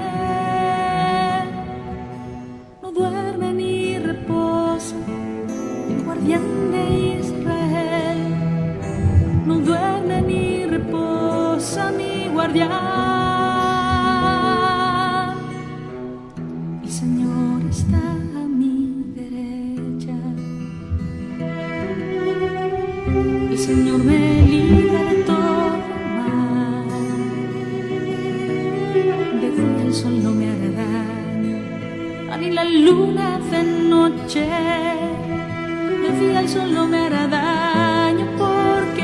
No duerme ni reposa el guardián de Israel. No duerme ni reposa mi guardián. El Señor está a mi derecha. El Señor me libra de todo mal. De día el sol no me hará daño, ni la luna de noche. De día el sol no me hará daño, porque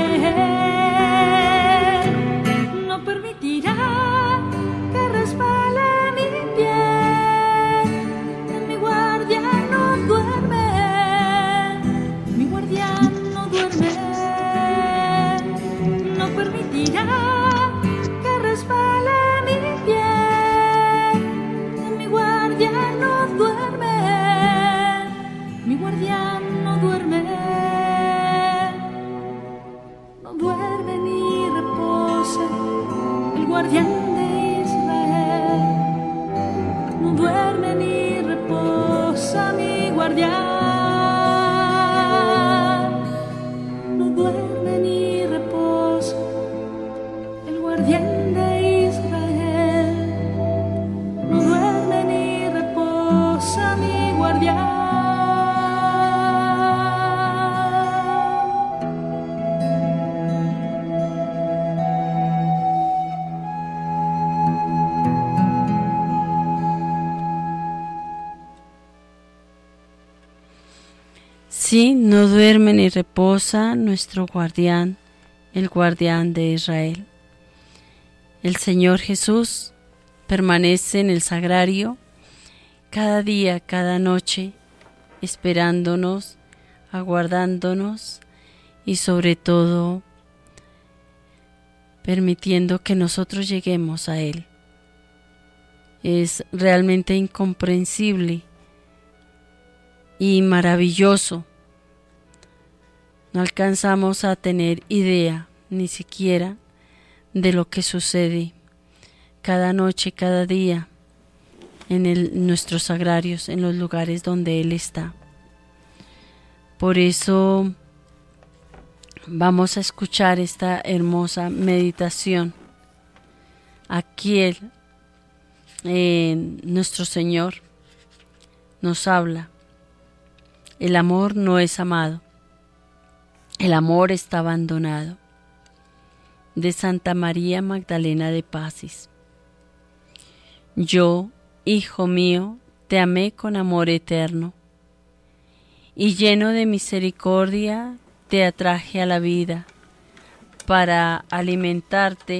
Él no permitirá que resbale mi pie. Mi guardián no duerme, mi guardián no duerme. No permitirá que resbale mi pie. Mi guardián no duerme, mi guardián no duerme. No duerme ni reposa el guardián de Israel. No duerme ni reposa mi guardián. No duerme ni reposa el guardián de Israel. No duerme ni reposa mi guardián. Sí, no duerme ni reposa nuestro guardián, el guardián de Israel. El Señor Jesús permanece en el sagrario cada día, cada noche, esperándonos, aguardándonos y sobre todo permitiendo que nosotros lleguemos a Él. Es realmente incomprensible y maravilloso. No alcanzamos a tener idea ni siquiera de lo que sucede cada noche, cada día en nuestros sagrarios, en los lugares donde Él está. Por eso vamos a escuchar esta hermosa meditación. Aquí nuestro Señor nos habla. El amor no es amado, el amor está abandonado. De Santa María Magdalena de Pasis. Yo, Hijo mío, te amé con amor eterno, y lleno de misericordia te atraje a la vida para alimentarte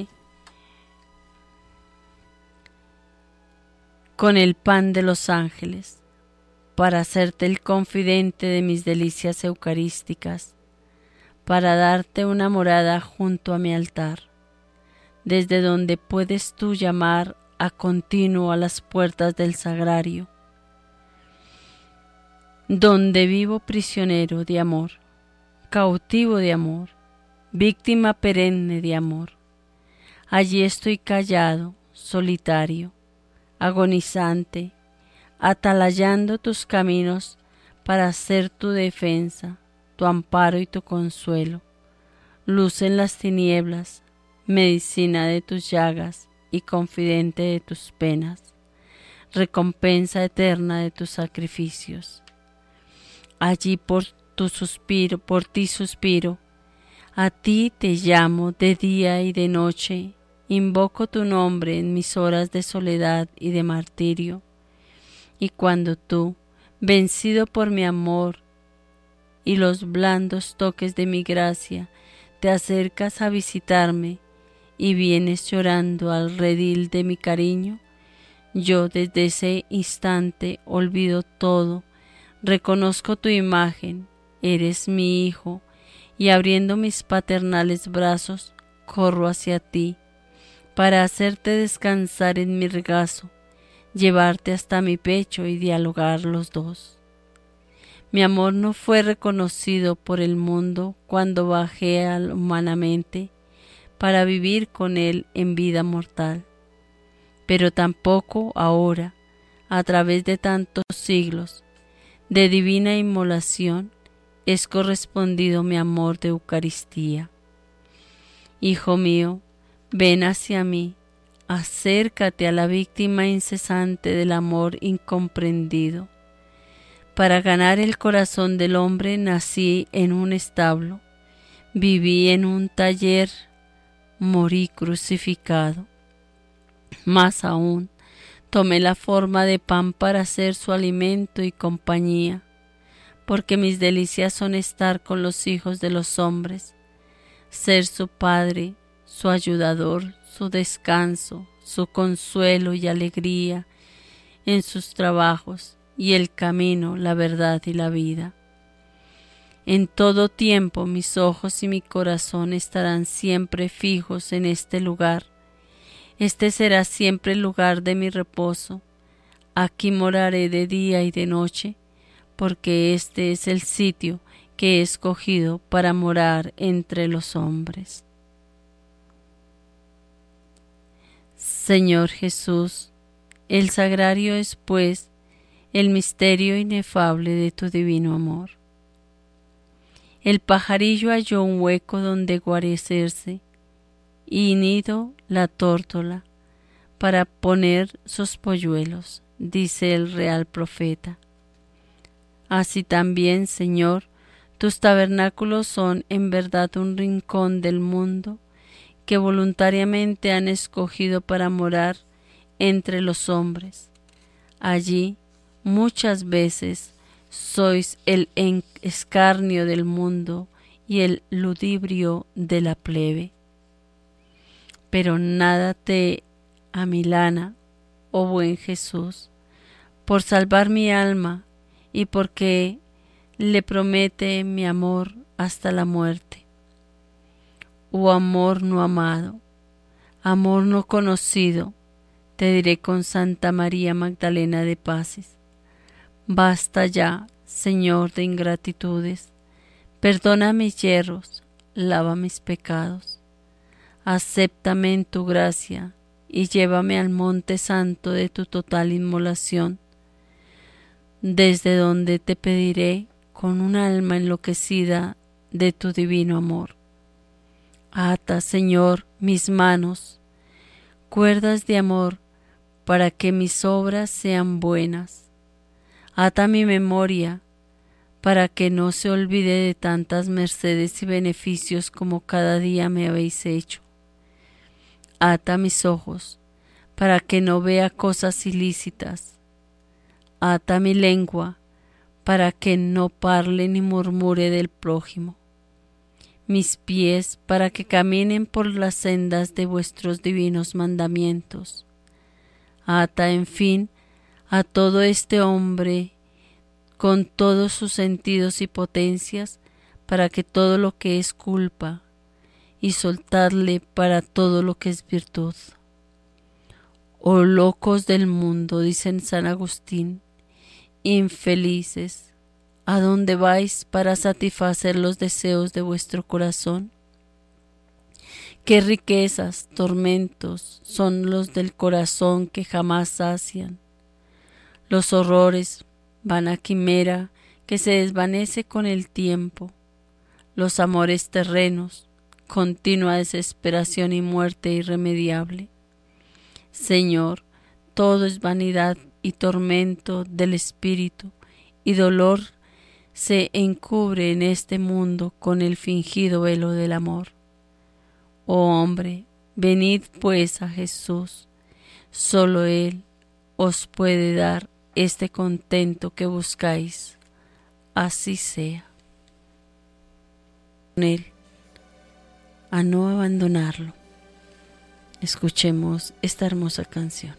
con el pan de los ángeles, para hacerte el confidente de mis delicias eucarísticas, para darte una morada junto a mi altar, desde donde puedes tú llamar a continuo a las puertas del sagrario, donde vivo prisionero de amor, cautivo de amor, víctima perenne de amor. Allí estoy callado, solitario, agonizante, atalayando tus caminos para ser tu defensa, tu amparo y tu consuelo, luz en las tinieblas, medicina de tus llagas y confidente de tus penas, recompensa eterna de tus sacrificios. Allí por ti suspiro, a ti te llamo de día y de noche, invoco tu nombre en mis horas de soledad y de martirio. Y cuando tú, vencido por mi amor y los blandos toques de mi gracia, te acercas a visitarme y vienes llorando al redil de mi cariño, yo desde ese instante olvido todo, reconozco tu imagen, eres mi hijo, y abriendo mis paternales brazos, corro hacia ti, para hacerte descansar en mi regazo, llevarte hasta mi pecho y dialogar los dos. Mi amor no fue reconocido por el mundo cuando bajé humanamente para vivir con él en vida mortal, pero tampoco ahora, a través de tantos siglos de divina inmolación, es correspondido mi amor de Eucaristía. Hijo mío, ven hacia mí, acércate a la víctima incesante del amor incomprendido. Para ganar el corazón del hombre nací en un establo, viví en un taller, morí crucificado. Más aún, tomé la forma de pan para ser su alimento y compañía, porque mis delicias son estar con los hijos de los hombres, ser su padre, su ayudador, su descanso, su consuelo y alegría en sus trabajos, y el camino, la verdad y la vida. En todo tiempo mis ojos y mi corazón estarán siempre fijos en este lugar. Este será siempre el lugar de mi reposo. Aquí moraré de día y de noche, porque este es el sitio que he escogido para morar entre los hombres. Señor Jesús, el sagrario es pues el misterio inefable de tu divino amor. El pajarillo halló un hueco donde guarecerse y nido la tórtola para poner sus polluelos, dice el real profeta. Así también, Señor, tus tabernáculos son en verdad un rincón del mundo que voluntariamente han escogido para morar entre los hombres. Allí, muchas veces, sois el escarnio del mundo y el ludibrio de la plebe. Pero nada te amilana, oh buen Jesús, por salvar mi alma y porque le promete mi amor hasta la muerte. Oh amor no amado, amor no conocido, te diré con Santa María Magdalena de Pasis. Basta ya, Señor, de ingratitudes, perdona mis yerros, lava mis pecados. Acéptame en tu gracia y llévame al monte santo de tu total inmolación, desde donde te pediré con un alma enloquecida de tu divino amor. Ata, Señor, mis manos, cuerdas de amor, para que mis obras sean buenas. Ata mi memoria, para que no se olvide de tantas mercedes y beneficios como cada día me habéis hecho. Ata mis ojos, para que no vea cosas ilícitas. Ata mi lengua, para que no parle ni murmure del prójimo. Mis pies, para que caminen por las sendas de vuestros divinos mandamientos. Ata, en fin, a todo este hombre con todos sus sentidos y potencias, para que todo lo que es culpa, y soltadle para todo lo que es virtud. Oh locos del mundo, dicen San Agustín, infelices, ¿a dónde vais para satisfacer los deseos de vuestro corazón? ¿Qué riquezas, tormentos son los del corazón que jamás sacian? Los horrores, vana quimera que se desvanece con el tiempo, los amores terrenos, continua desesperación y muerte irremediable. Señor, todo es vanidad y tormento del espíritu, y dolor se encubre en este mundo con el fingido velo del amor. Oh hombre, Venid pues a Jesús, solo Él os puede dar este contento que buscáis. Así sea. Con Él, a no abandonarlo. Escuchemos esta hermosa canción.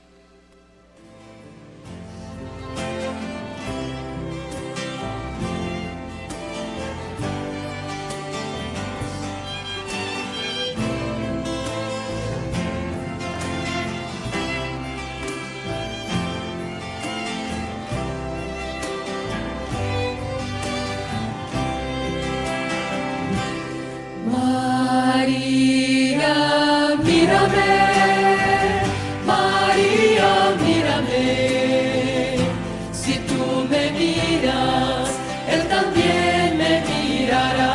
María, mírame, María, mírame, si tú me miras, Él también me mirará.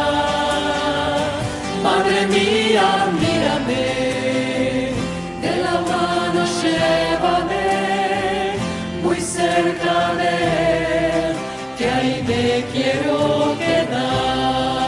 Madre mía, mírame, de la mano llévame, muy cerca de Él, que ahí me quiero quedar.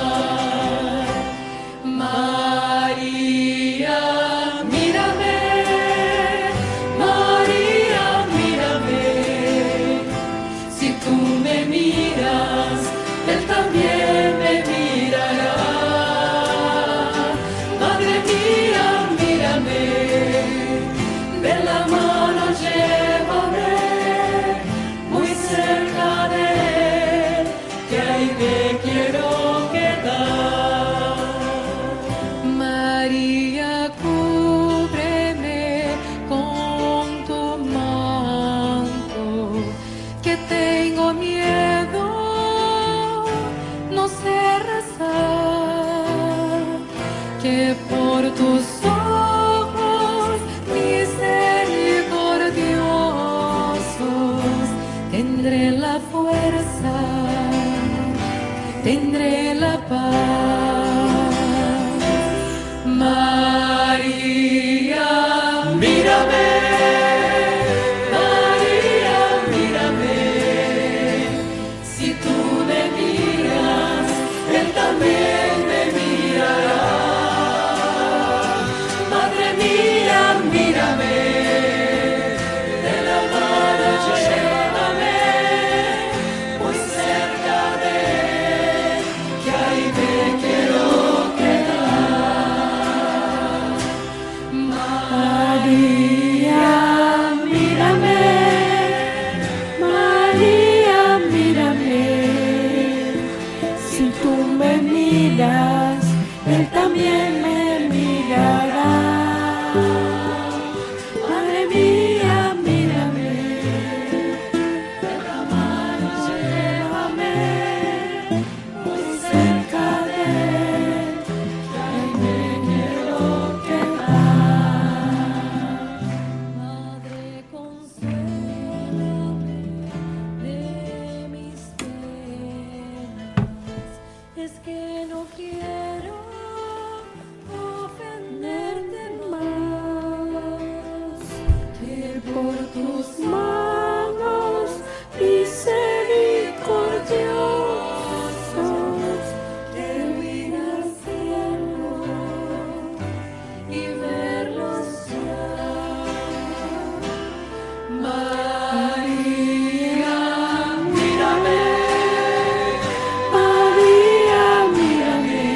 Tendré la paz. María, mírame. María, mírame. Si tú me miras, Él también me mirará. Madre mía, mírame. De la mano llévame muy cerca de Él, que ahí me quiero quedar. María, mírame. María, mírame. Si tú me miras, Él también me mirará. Madre mía, mírame. De la mano llévame muy cerca de Él, que ahí me quiero quedar. Madre, consuélame de mis penas. Es que no quiero ofenderte más, que por tus manos misericordiosos te huir al cielo y verlos ya. María, mírame. María, mírame.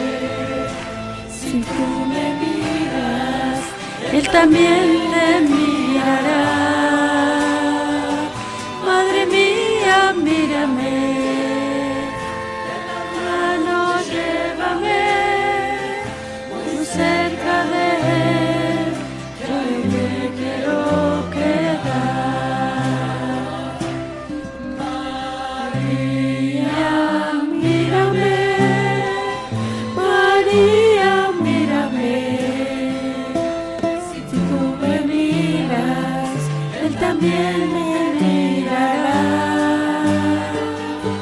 Si tú me miras, Él también te mirará. Madre mía, mírame. De la mano llévame muy cerca de Él, que hoy me quiero quedar. María, mírame. María, mírame. Si tú me miras, Él también me mirará.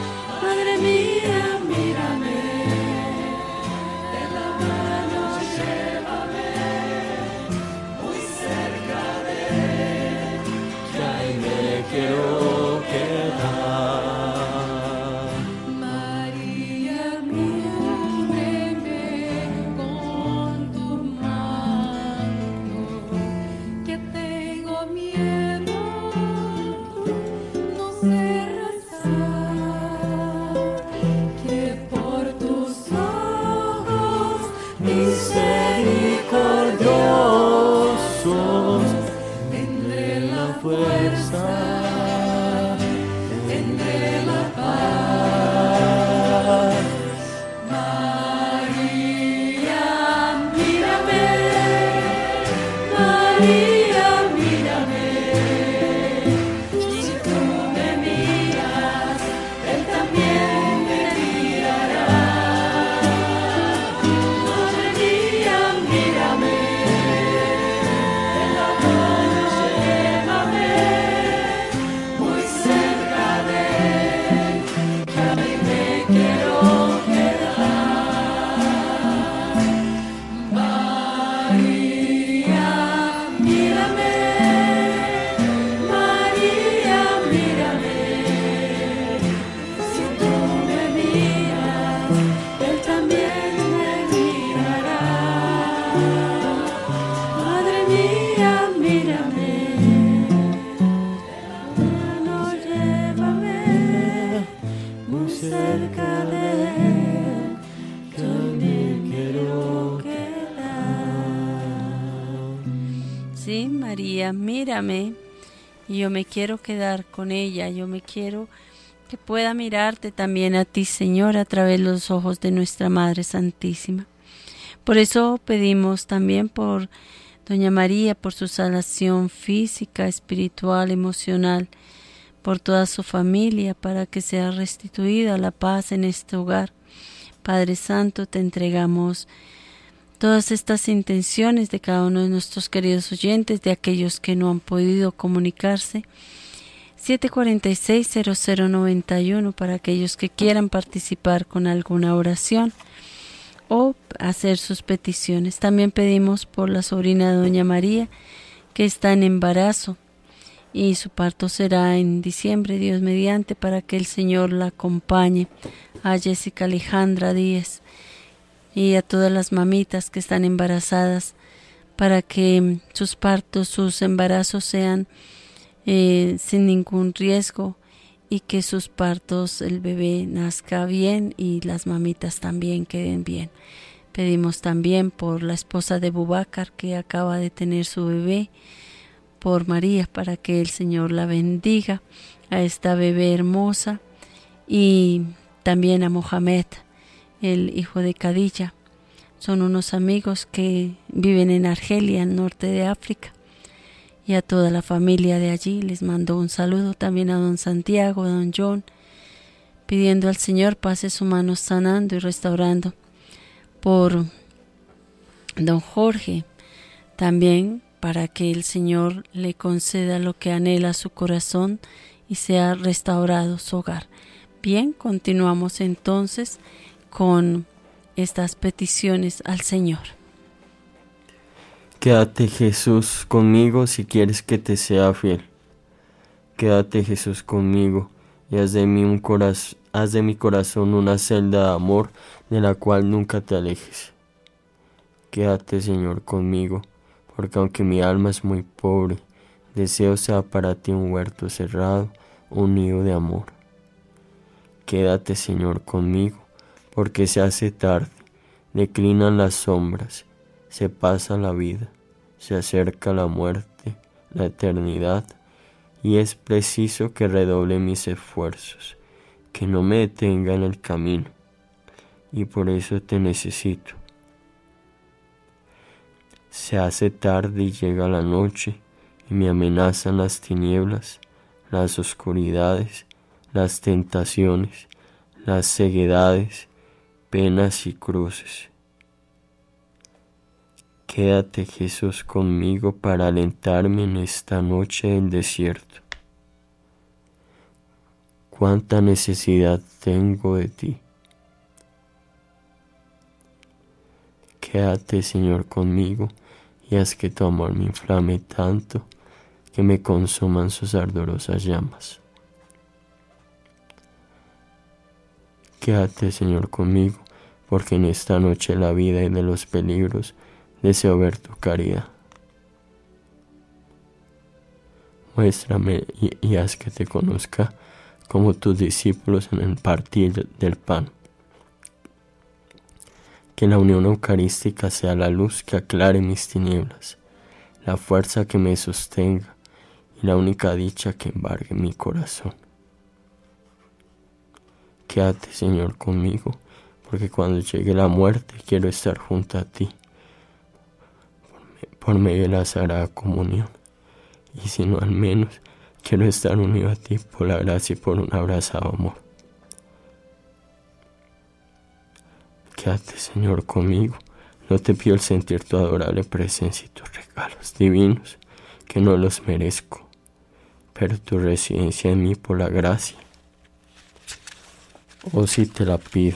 cerca de Él, yo me quiero quedar. Sí, María, mírame, y yo me quiero quedar con ella, yo me quiero que pueda mirarte también a ti, Señor, a través de los ojos de nuestra Madre Santísima. Por eso pedimos también por Doña María, por su sanación física, espiritual, emocional, por toda su familia, para que sea restituida la paz en este hogar. Padre Santo, te entregamos todas estas intenciones de cada uno de nuestros queridos oyentes, de aquellos que no han podido comunicarse. 746-0091 para aquellos que quieran participar con alguna oración o hacer sus peticiones. También pedimos por la sobrina de Doña María, que está en embarazo y su parto será en diciembre, Dios mediante, para que el Señor la acompañe. A Jessica Alejandra Díez y a todas las mamitas que están embarazadas, para que sus partos, sus embarazos sean sin ningún riesgo, y que sus partos, el bebé nazca bien y las mamitas también queden bien. Pedimos también por la esposa de Bubácar, que acaba de tener su bebé, por María, para que el Señor la bendiga, a esta bebé hermosa, y también a Mohamed, el hijo de Khadija. Son unos amigos que viven en Argelia, al norte de África, y a toda la familia de allí les mando un saludo, también a don Santiago, a don John, pidiendo al Señor pase su mano sanando y restaurando. Por don Jorge, también para que el Señor le conceda lo que anhela su corazón y sea restaurado su hogar. Bien, continuamos entonces con estas peticiones al Señor. Quédate, Jesús, conmigo si quieres que te sea fiel. Quédate, Jesús, conmigo y haz de mi corazón una celda de amor de la cual nunca te alejes. Quédate, Señor, conmigo, porque aunque mi alma es muy pobre, deseo sea para ti un huerto cerrado, un nido de amor. Quédate, Señor, conmigo, porque se hace tarde, declinan las sombras, se pasa la vida, se acerca la muerte, la eternidad, y es preciso que redoble mis esfuerzos, que no me detenga en el camino, y por eso te necesito. Se hace tarde y llega la noche, y me amenazan las tinieblas, las oscuridades, las tentaciones, las ceguedades, penas y cruces. Quédate, Jesús, conmigo para alentarme en esta noche del desierto. Cuánta necesidad tengo de ti. Quédate, Señor, conmigo y haz que tu amor me inflame tanto que me consuman sus ardorosas llamas. Quédate, Señor, conmigo, porque en esta noche de la vida y de los peligros deseo ver tu caridad. Muéstrame y haz que te conozca como tus discípulos en el partir del pan. Que la unión eucarística sea la luz que aclare mis tinieblas, la fuerza que me sostenga y la única dicha que embargue mi corazón. Quédate, Señor, conmigo, porque cuando llegue la muerte quiero estar junto a ti, por medio de la Sagrada Comunión, y si no, al menos quiero estar unido a ti por la gracia y por un abrazado amor. Quédate, Señor, conmigo. No te pido el sentir tu adorable presencia y tus regalos divinos, que no los merezco, pero tu residencia en mí por la gracia, oh, sí te la pido.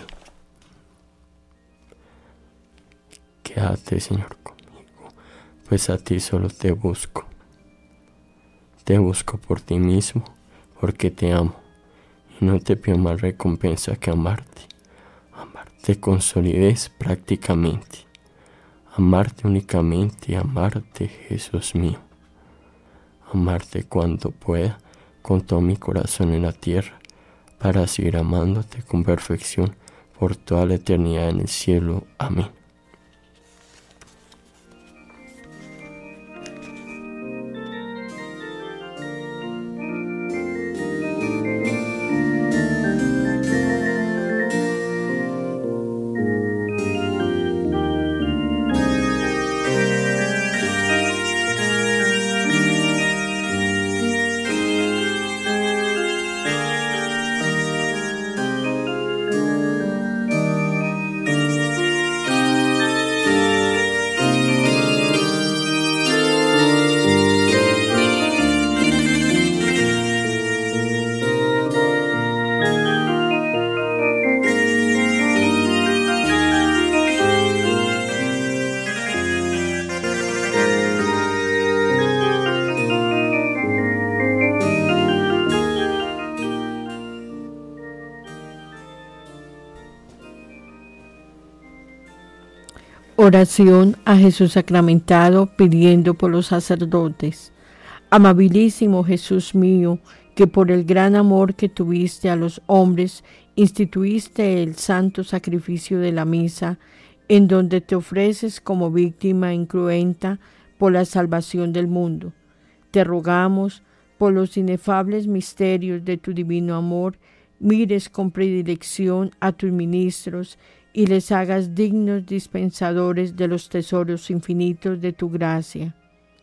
Quédate, Señor, conmigo, pues a ti solo te busco. Te busco por ti mismo, porque te amo, y no te pido más recompensa que amarte con solidez prácticamente, amarte únicamente y amarte, Jesús mío, amarte cuando pueda, con todo mi corazón en la tierra, para seguir amándote con perfección por toda la eternidad en el cielo. Amén. Oración a Jesús sacramentado pidiendo por los sacerdotes. Amabilísimo Jesús mío, que por el gran amor que tuviste a los hombres, instituiste el santo sacrificio de la misa, en donde te ofreces como víctima incruenta por la salvación del mundo. Te rogamos, por los inefables misterios de tu divino amor, mires con predilección a tus ministros y les hagas dignos dispensadores de los tesoros infinitos de tu gracia.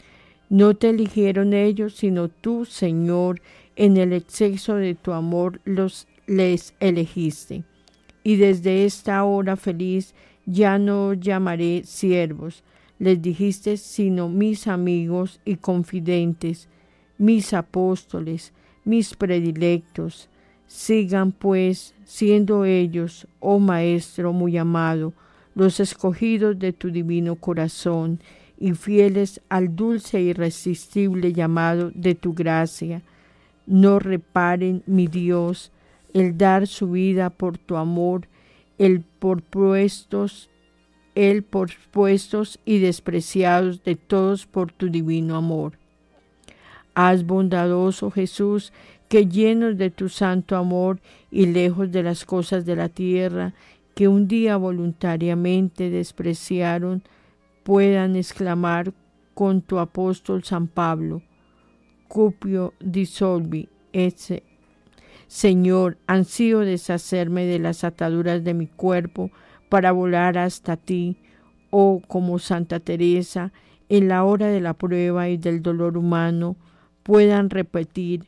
No te eligieron ellos, sino tú, Señor, en el exceso de tu amor les elegiste. Y desde esta hora feliz ya no llamaré siervos, les dijiste, sino mis amigos y confidentes, mis apóstoles, mis predilectos. Sigan pues siendo ellos, oh Maestro muy amado, los escogidos de tu divino corazón y fieles al dulce e irresistible llamado de tu gracia. No reparen, mi Dios, el dar su vida por tu amor, el por puestos y despreciados de todos por tu divino amor. Haz bondadoso Jesús, que llenos de tu santo amor y lejos de las cosas de la tierra, que un día voluntariamente despreciaron, puedan exclamar con tu apóstol San Pablo, Cupio dissolvi, esse. Señor, ansío deshacerme de las ataduras de mi cuerpo para volar hasta ti, o como Santa Teresa, en la hora de la prueba y del dolor humano, puedan repetir,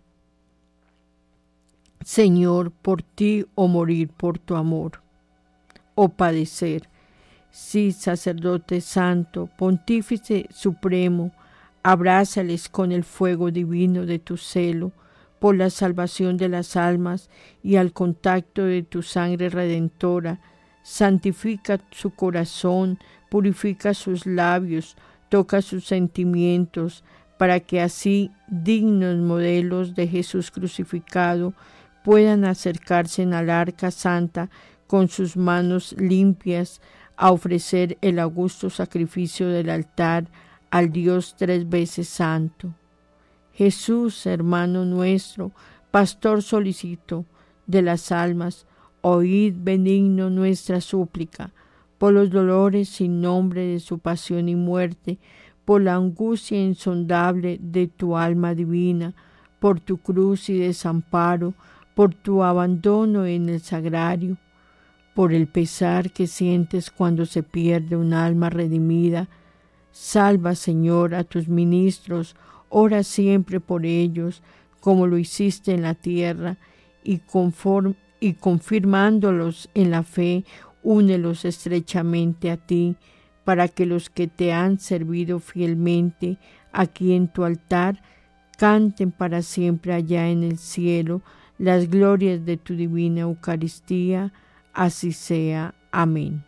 Señor, por ti o morir por tu amor, o padecer. Sí, sacerdote santo, pontífice supremo, abrázales con el fuego divino de tu celo por la salvación de las almas y al contacto de tu sangre redentora. Santifica su corazón, purifica sus labios, toca sus sentimientos, para que así, dignos modelos de Jesús crucificado, puedan acercarse al arca santa con sus manos limpias a ofrecer el augusto sacrificio del altar al Dios 3 veces santo. Jesús, hermano nuestro, pastor solícito de las almas, oíd benigno nuestra súplica, por los dolores sin nombre de su pasión y muerte, por la angustia insondable de tu alma divina, por tu cruz y desamparo, por tu abandono en el sagrario, por el pesar que sientes cuando se pierde un alma redimida. Salva, Señor, a tus ministros, ora siempre por ellos, como lo hiciste en la tierra, y confirmándolos en la fe, únelos estrechamente a ti, para que los que te han servido fielmente aquí en tu altar canten para siempre allá en el cielo las glorias de tu divina Eucaristía. Así sea. Amén.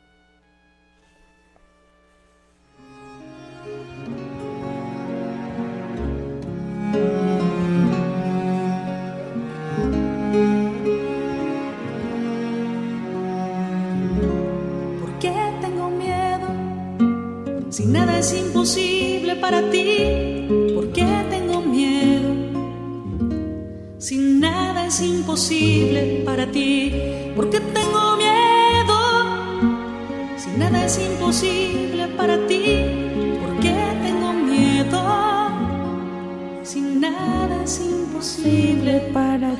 ¿Por qué tengo miedo? Si nada es imposible para ti. ¿Por qué tengo miedo? Si nada nada es imposible para ti, porque tengo miedo. Si nada es imposible para ti, porque tengo miedo. Si nada es imposible para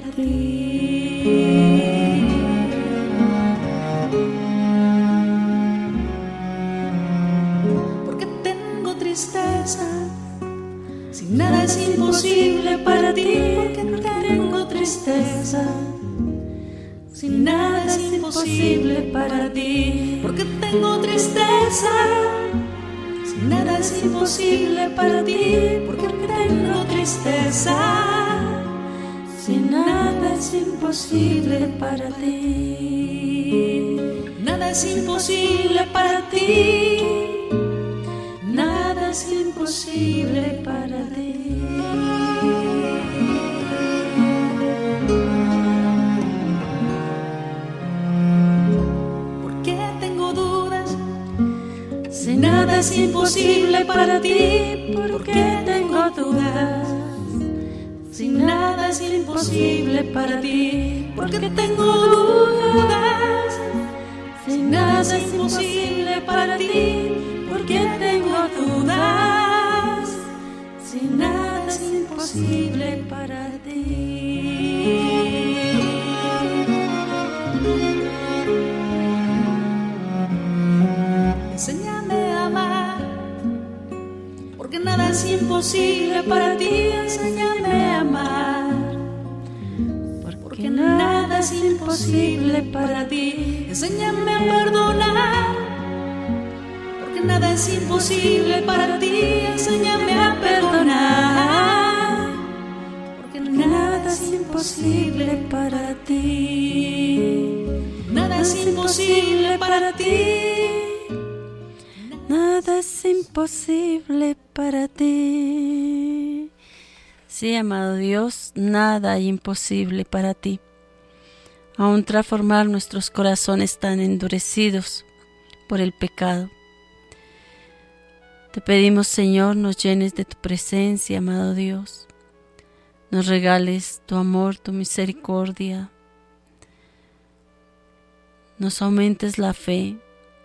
ti. Porque tengo tristeza. Si nada es imposible para ti, porque tengo tristeza. Si nada es imposible para ti, porque tengo tristeza. Si nada es imposible para ti, porque tengo tristeza. Si nada es imposible para ti, nada es imposible para ti. Nada es imposible para ti. ¿Por qué tengo dudas? Si nada es imposible para ti, ¿por qué tengo dudas? Si nada es imposible para ti, ¿por qué tengo dudas? Si nada es imposible para ti, ¿por qué tengo dudas? Si nada es imposible para ti. Enséñame a amar, porque nada es imposible para ti. Enséñame a amar, porque nada es imposible para ti. Enséñame a perdonar, porque nada es imposible para ti. Enséñame a perdonar, porque nada es imposible para ti. Nada es imposible para ti. Nada es imposible para ti. Sí, amado Dios, nada hay imposible para ti. Aún transformar nuestros corazones tan endurecidos por el pecado. Te pedimos, Señor, nos llenes de tu presencia, amado Dios. Nos regales tu amor, tu misericordia. Nos aumentes la fe.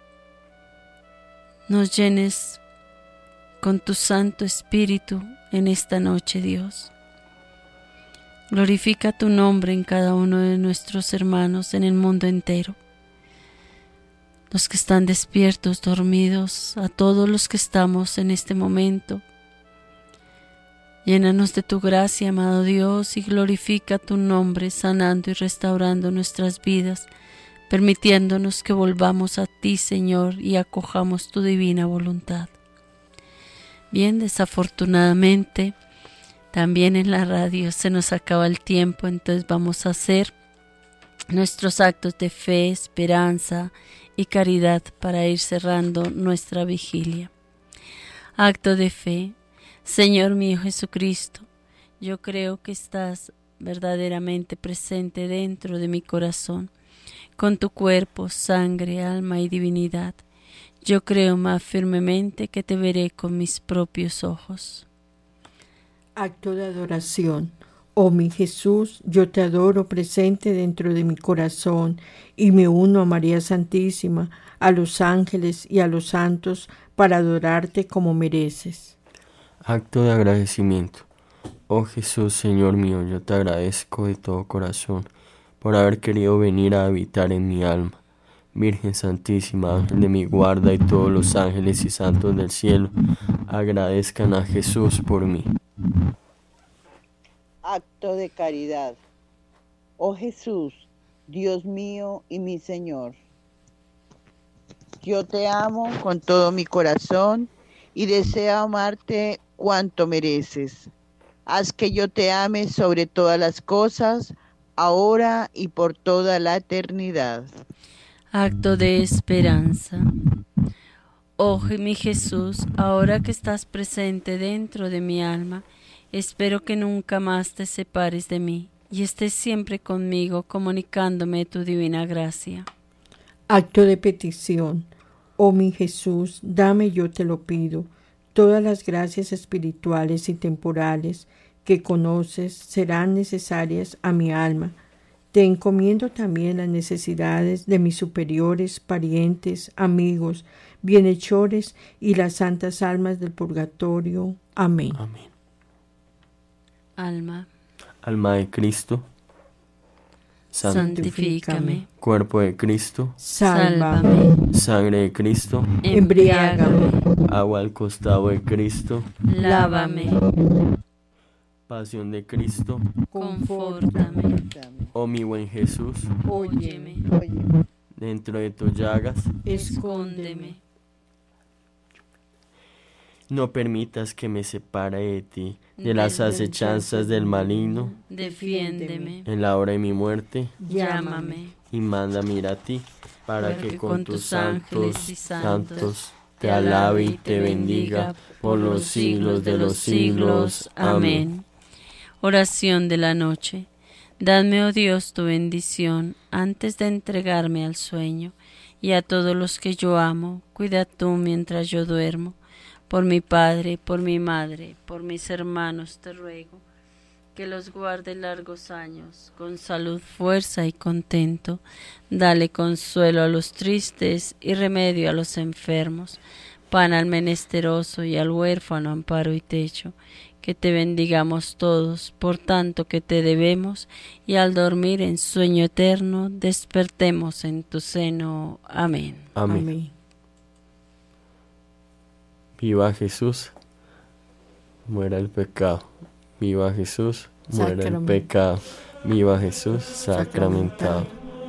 Nos llenes con tu Santo Espíritu en esta noche, Dios. Glorifica tu nombre en cada uno de nuestros hermanos en el mundo entero. Los que están despiertos, dormidos, a todos los que estamos en este momento. Llénanos de tu gracia, amado Dios, y glorifica tu nombre, sanando y restaurando nuestras vidas, permitiéndonos que volvamos a ti, Señor, y acojamos tu divina voluntad. Bien, desafortunadamente, también en la radio se nos acaba el tiempo, entonces vamos a hacer nuestros actos de fe, esperanza y caridad para ir cerrando nuestra vigilia. Acto de fe. Señor mío Jesucristo, yo creo que estás verdaderamente presente dentro de mi corazón, con tu cuerpo, sangre, alma y divinidad. Yo creo más firmemente que te veré con mis propios ojos. Acto de adoración. Oh mi Jesús, yo te adoro presente dentro de mi corazón y me uno a María Santísima, a los ángeles y a los santos para adorarte como mereces. Acto de agradecimiento. Oh Jesús, Señor mío, yo te agradezco de todo corazón por haber querido venir a habitar en mi alma. Virgen Santísima, Ángel de mi guarda y todos los ángeles y santos del cielo, agradezcan a Jesús por mí. Acto de caridad. Oh Jesús, Dios mío y mi Señor, yo te amo con todo mi corazón y deseo amarte cuanto mereces. Haz que yo te ame sobre todas las cosas, ahora y por toda la eternidad. Acto de esperanza. Oh mi Jesús, ahora que estás presente dentro de mi alma, espero que nunca más te separes de mí y estés siempre conmigo comunicándome tu divina gracia. Acto de petición. Oh mi Jesús, dame, yo te lo pido, todas las gracias espirituales y temporales que conoces serán necesarias a mi alma. Te encomiendo también las necesidades de mis superiores, parientes, amigos, bienhechores y las santas almas del purgatorio. Amén. Amén. Alma de Cristo, santifícame. Cuerpo de Cristo, Sálvame. sangre de Cristo, Embriágame. agua al costado de Cristo, Lávame. pasión de Cristo, Confórtame. oh mi buen Jesús, Óyeme. dentro de tus llagas, Escóndeme. no permitas que me separe de ti, de las acechanzas del maligno, Defiéndeme. en la hora de mi muerte, Llámame. y mándame ir a ti, para que con tus santos, y santos te alabe y te bendiga por los siglos de los siglos. Amén. Oración de la noche. Dadme, oh Dios, tu bendición antes de entregarme al sueño, y a todos los que yo amo, cuida tú mientras yo duermo. Por mi padre, por mi madre, por mis hermanos te ruego, que los guarde largos años, con salud, fuerza y contento. Dale consuelo a los tristes y remedio a los enfermos, pan al menesteroso y al huérfano amparo y techo. Que te bendigamos todos, por tanto que te debemos, y al dormir en sueño eterno, despertemos en tu seno. Amén. Amén. Viva Jesús, muera el pecado. Viva Jesús, muera el pecado. Viva Jesús, sacramentado.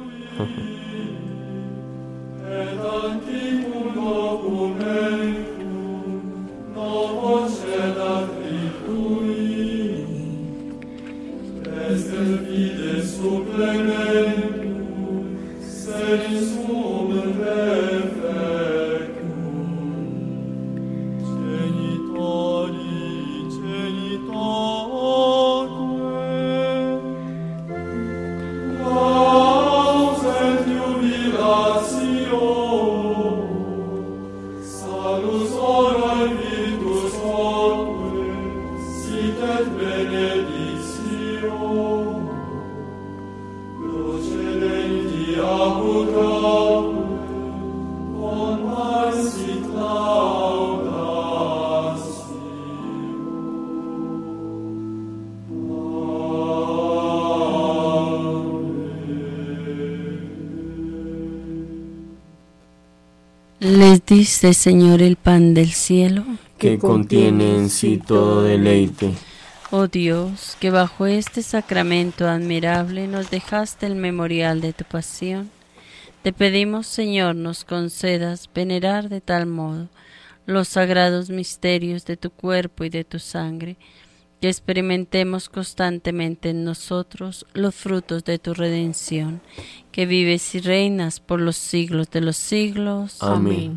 Et antiquum documentum novos cedat ritui, est el fide supplementum sensuum perfectum. Genitori genitoque, lauset jubilatio, salus ora virtus hoque, sit et benedictio, procedenti apud capue, con sit Les diste, Señor, el pan del cielo, que contiene en sí todo deleite. oh Dios, que bajo este sacramento admirable nos dejaste el memorial de tu pasión. Te pedimos, Señor, nos concedas venerar de tal modo los sagrados misterios de tu cuerpo y de tu sangre, que experimentemos constantemente en nosotros los frutos de tu redención, que vives y reinas por los siglos de los siglos. Amén.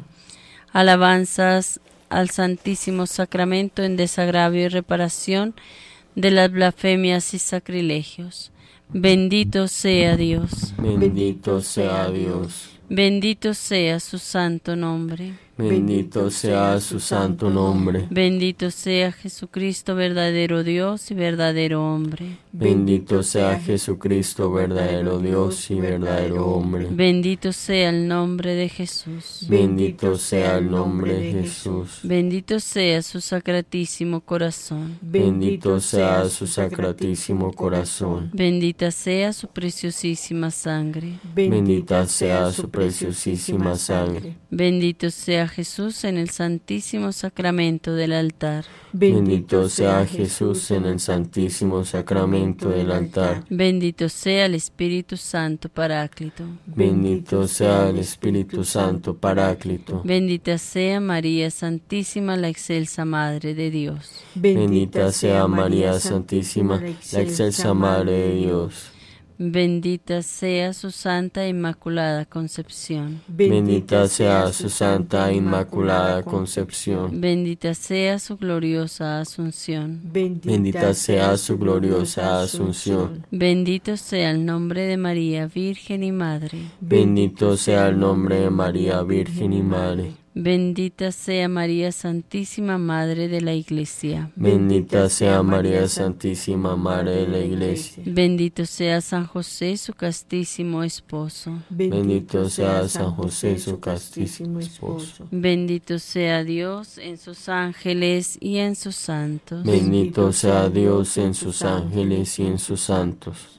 Alabanzas al Santísimo Sacramento en desagravio y reparación de las blasfemias y sacrilegios. Bendito sea Dios. Bendito sea Dios. Bendito sea su santo nombre. Bendito sea su santo nombre. Bendito sea Jesucristo, verdadero Dios y verdadero hombre. Bendito sea Jesucristo, verdadero Dios y verdadero hombre. Bendito sea el nombre de Jesús. Bendito sea el nombre de Jesús. Bendito sea su sacratísimo corazón. Bendito sea su sacratísimo corazón. Bendita sea su preciosísima sangre. Bendita sea su preciosísima sangre. Bendito sea Jesús en el santísimo sacramento del altar. Bendito sea Jesús en el santísimo sacramento del altar. Bendito sea el Espíritu Santo Paráclito. Bendito sea el Espíritu Santo Paráclito. Bendita sea María Santísima, la excelsa Madre de Dios. Bendita sea María Santísima, la excelsa Madre de Dios. Bendita sea su Santa e Inmaculada Concepción. Bendita sea su Santa e Inmaculada Concepción. Bendita sea su gloriosa Asunción. Bendita sea su gloriosa Asunción. Bendito sea el nombre de María, Virgen y Madre. Bendito sea el nombre de María, Virgen y Madre. Bendita sea María Santísima, Madre de la Iglesia. Bendita sea María Santísima, Madre de la Iglesia. Bendito sea San José, su castísimo esposo. Bendito sea San José, su castísimo esposo. Bendito sea Dios en sus ángeles y en sus santos. Bendito sea Dios en sus ángeles y en sus santos.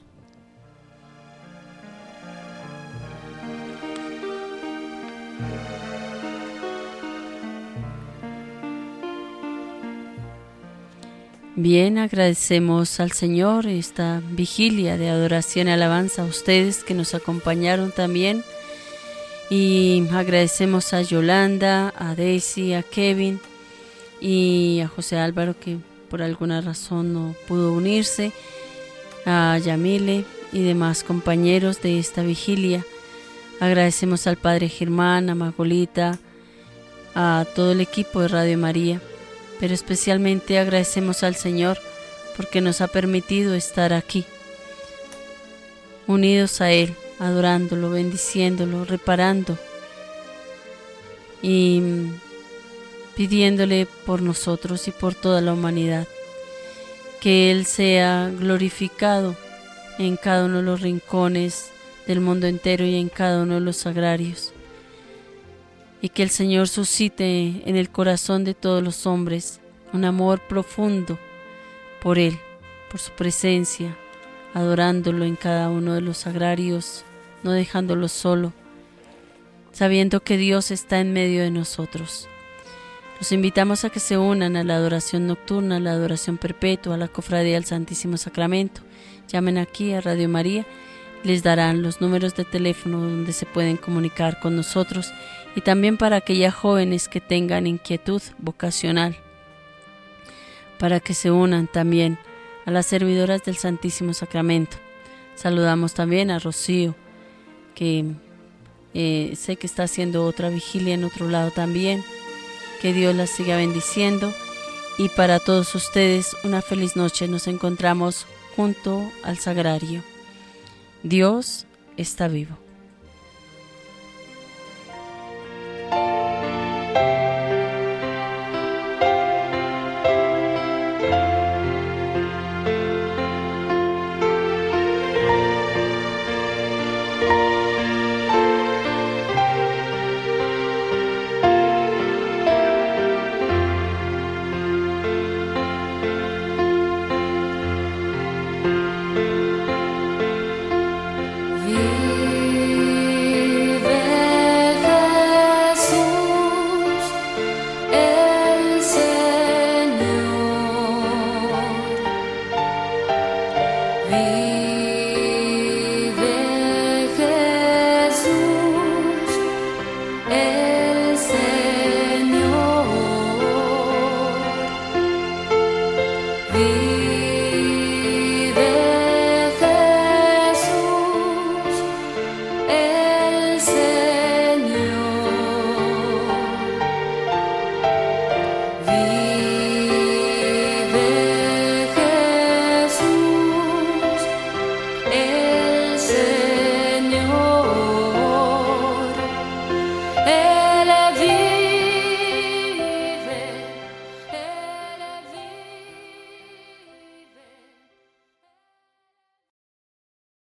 Bien, agradecemos al Señor esta vigilia de adoración y alabanza, a ustedes que nos acompañaron también, y agradecemos a Yolanda, a Daisy, a Kevin y a José Álvaro, que por alguna razón no pudo unirse, a Yamile y demás compañeros de esta vigilia. Agradecemos al Padre Germán, a Magolita, a todo el equipo de Radio María. Pero especialmente agradecemos al Señor porque nos ha permitido estar aquí, unidos a Él, adorándolo, bendiciéndolo, reparando y pidiéndole por nosotros y por toda la humanidad, que Él sea glorificado en cada uno de los rincones del mundo entero y en cada uno de los sagrarios. Y que el Señor suscite en el corazón de todos los hombres un amor profundo por Él, por su presencia, adorándolo en cada uno de los sagrarios, no dejándolo solo, sabiendo que Dios está en medio de nosotros. Los invitamos a que se unan a la adoración nocturna, a la adoración perpetua, a la cofradía del Santísimo Sacramento. Llamen aquí a Radio María, les darán los números de teléfono donde se pueden comunicar con nosotros, y también para aquellas jóvenes que tengan inquietud vocacional, para que se unan también a las servidoras del Santísimo Sacramento. Saludamos también a Rocío, que sé que está haciendo otra vigilia en otro lado también. Que Dios la siga bendiciendo, y para todos ustedes una feliz noche. Nos encontramos junto al sagrario. Dios está vivo. Vive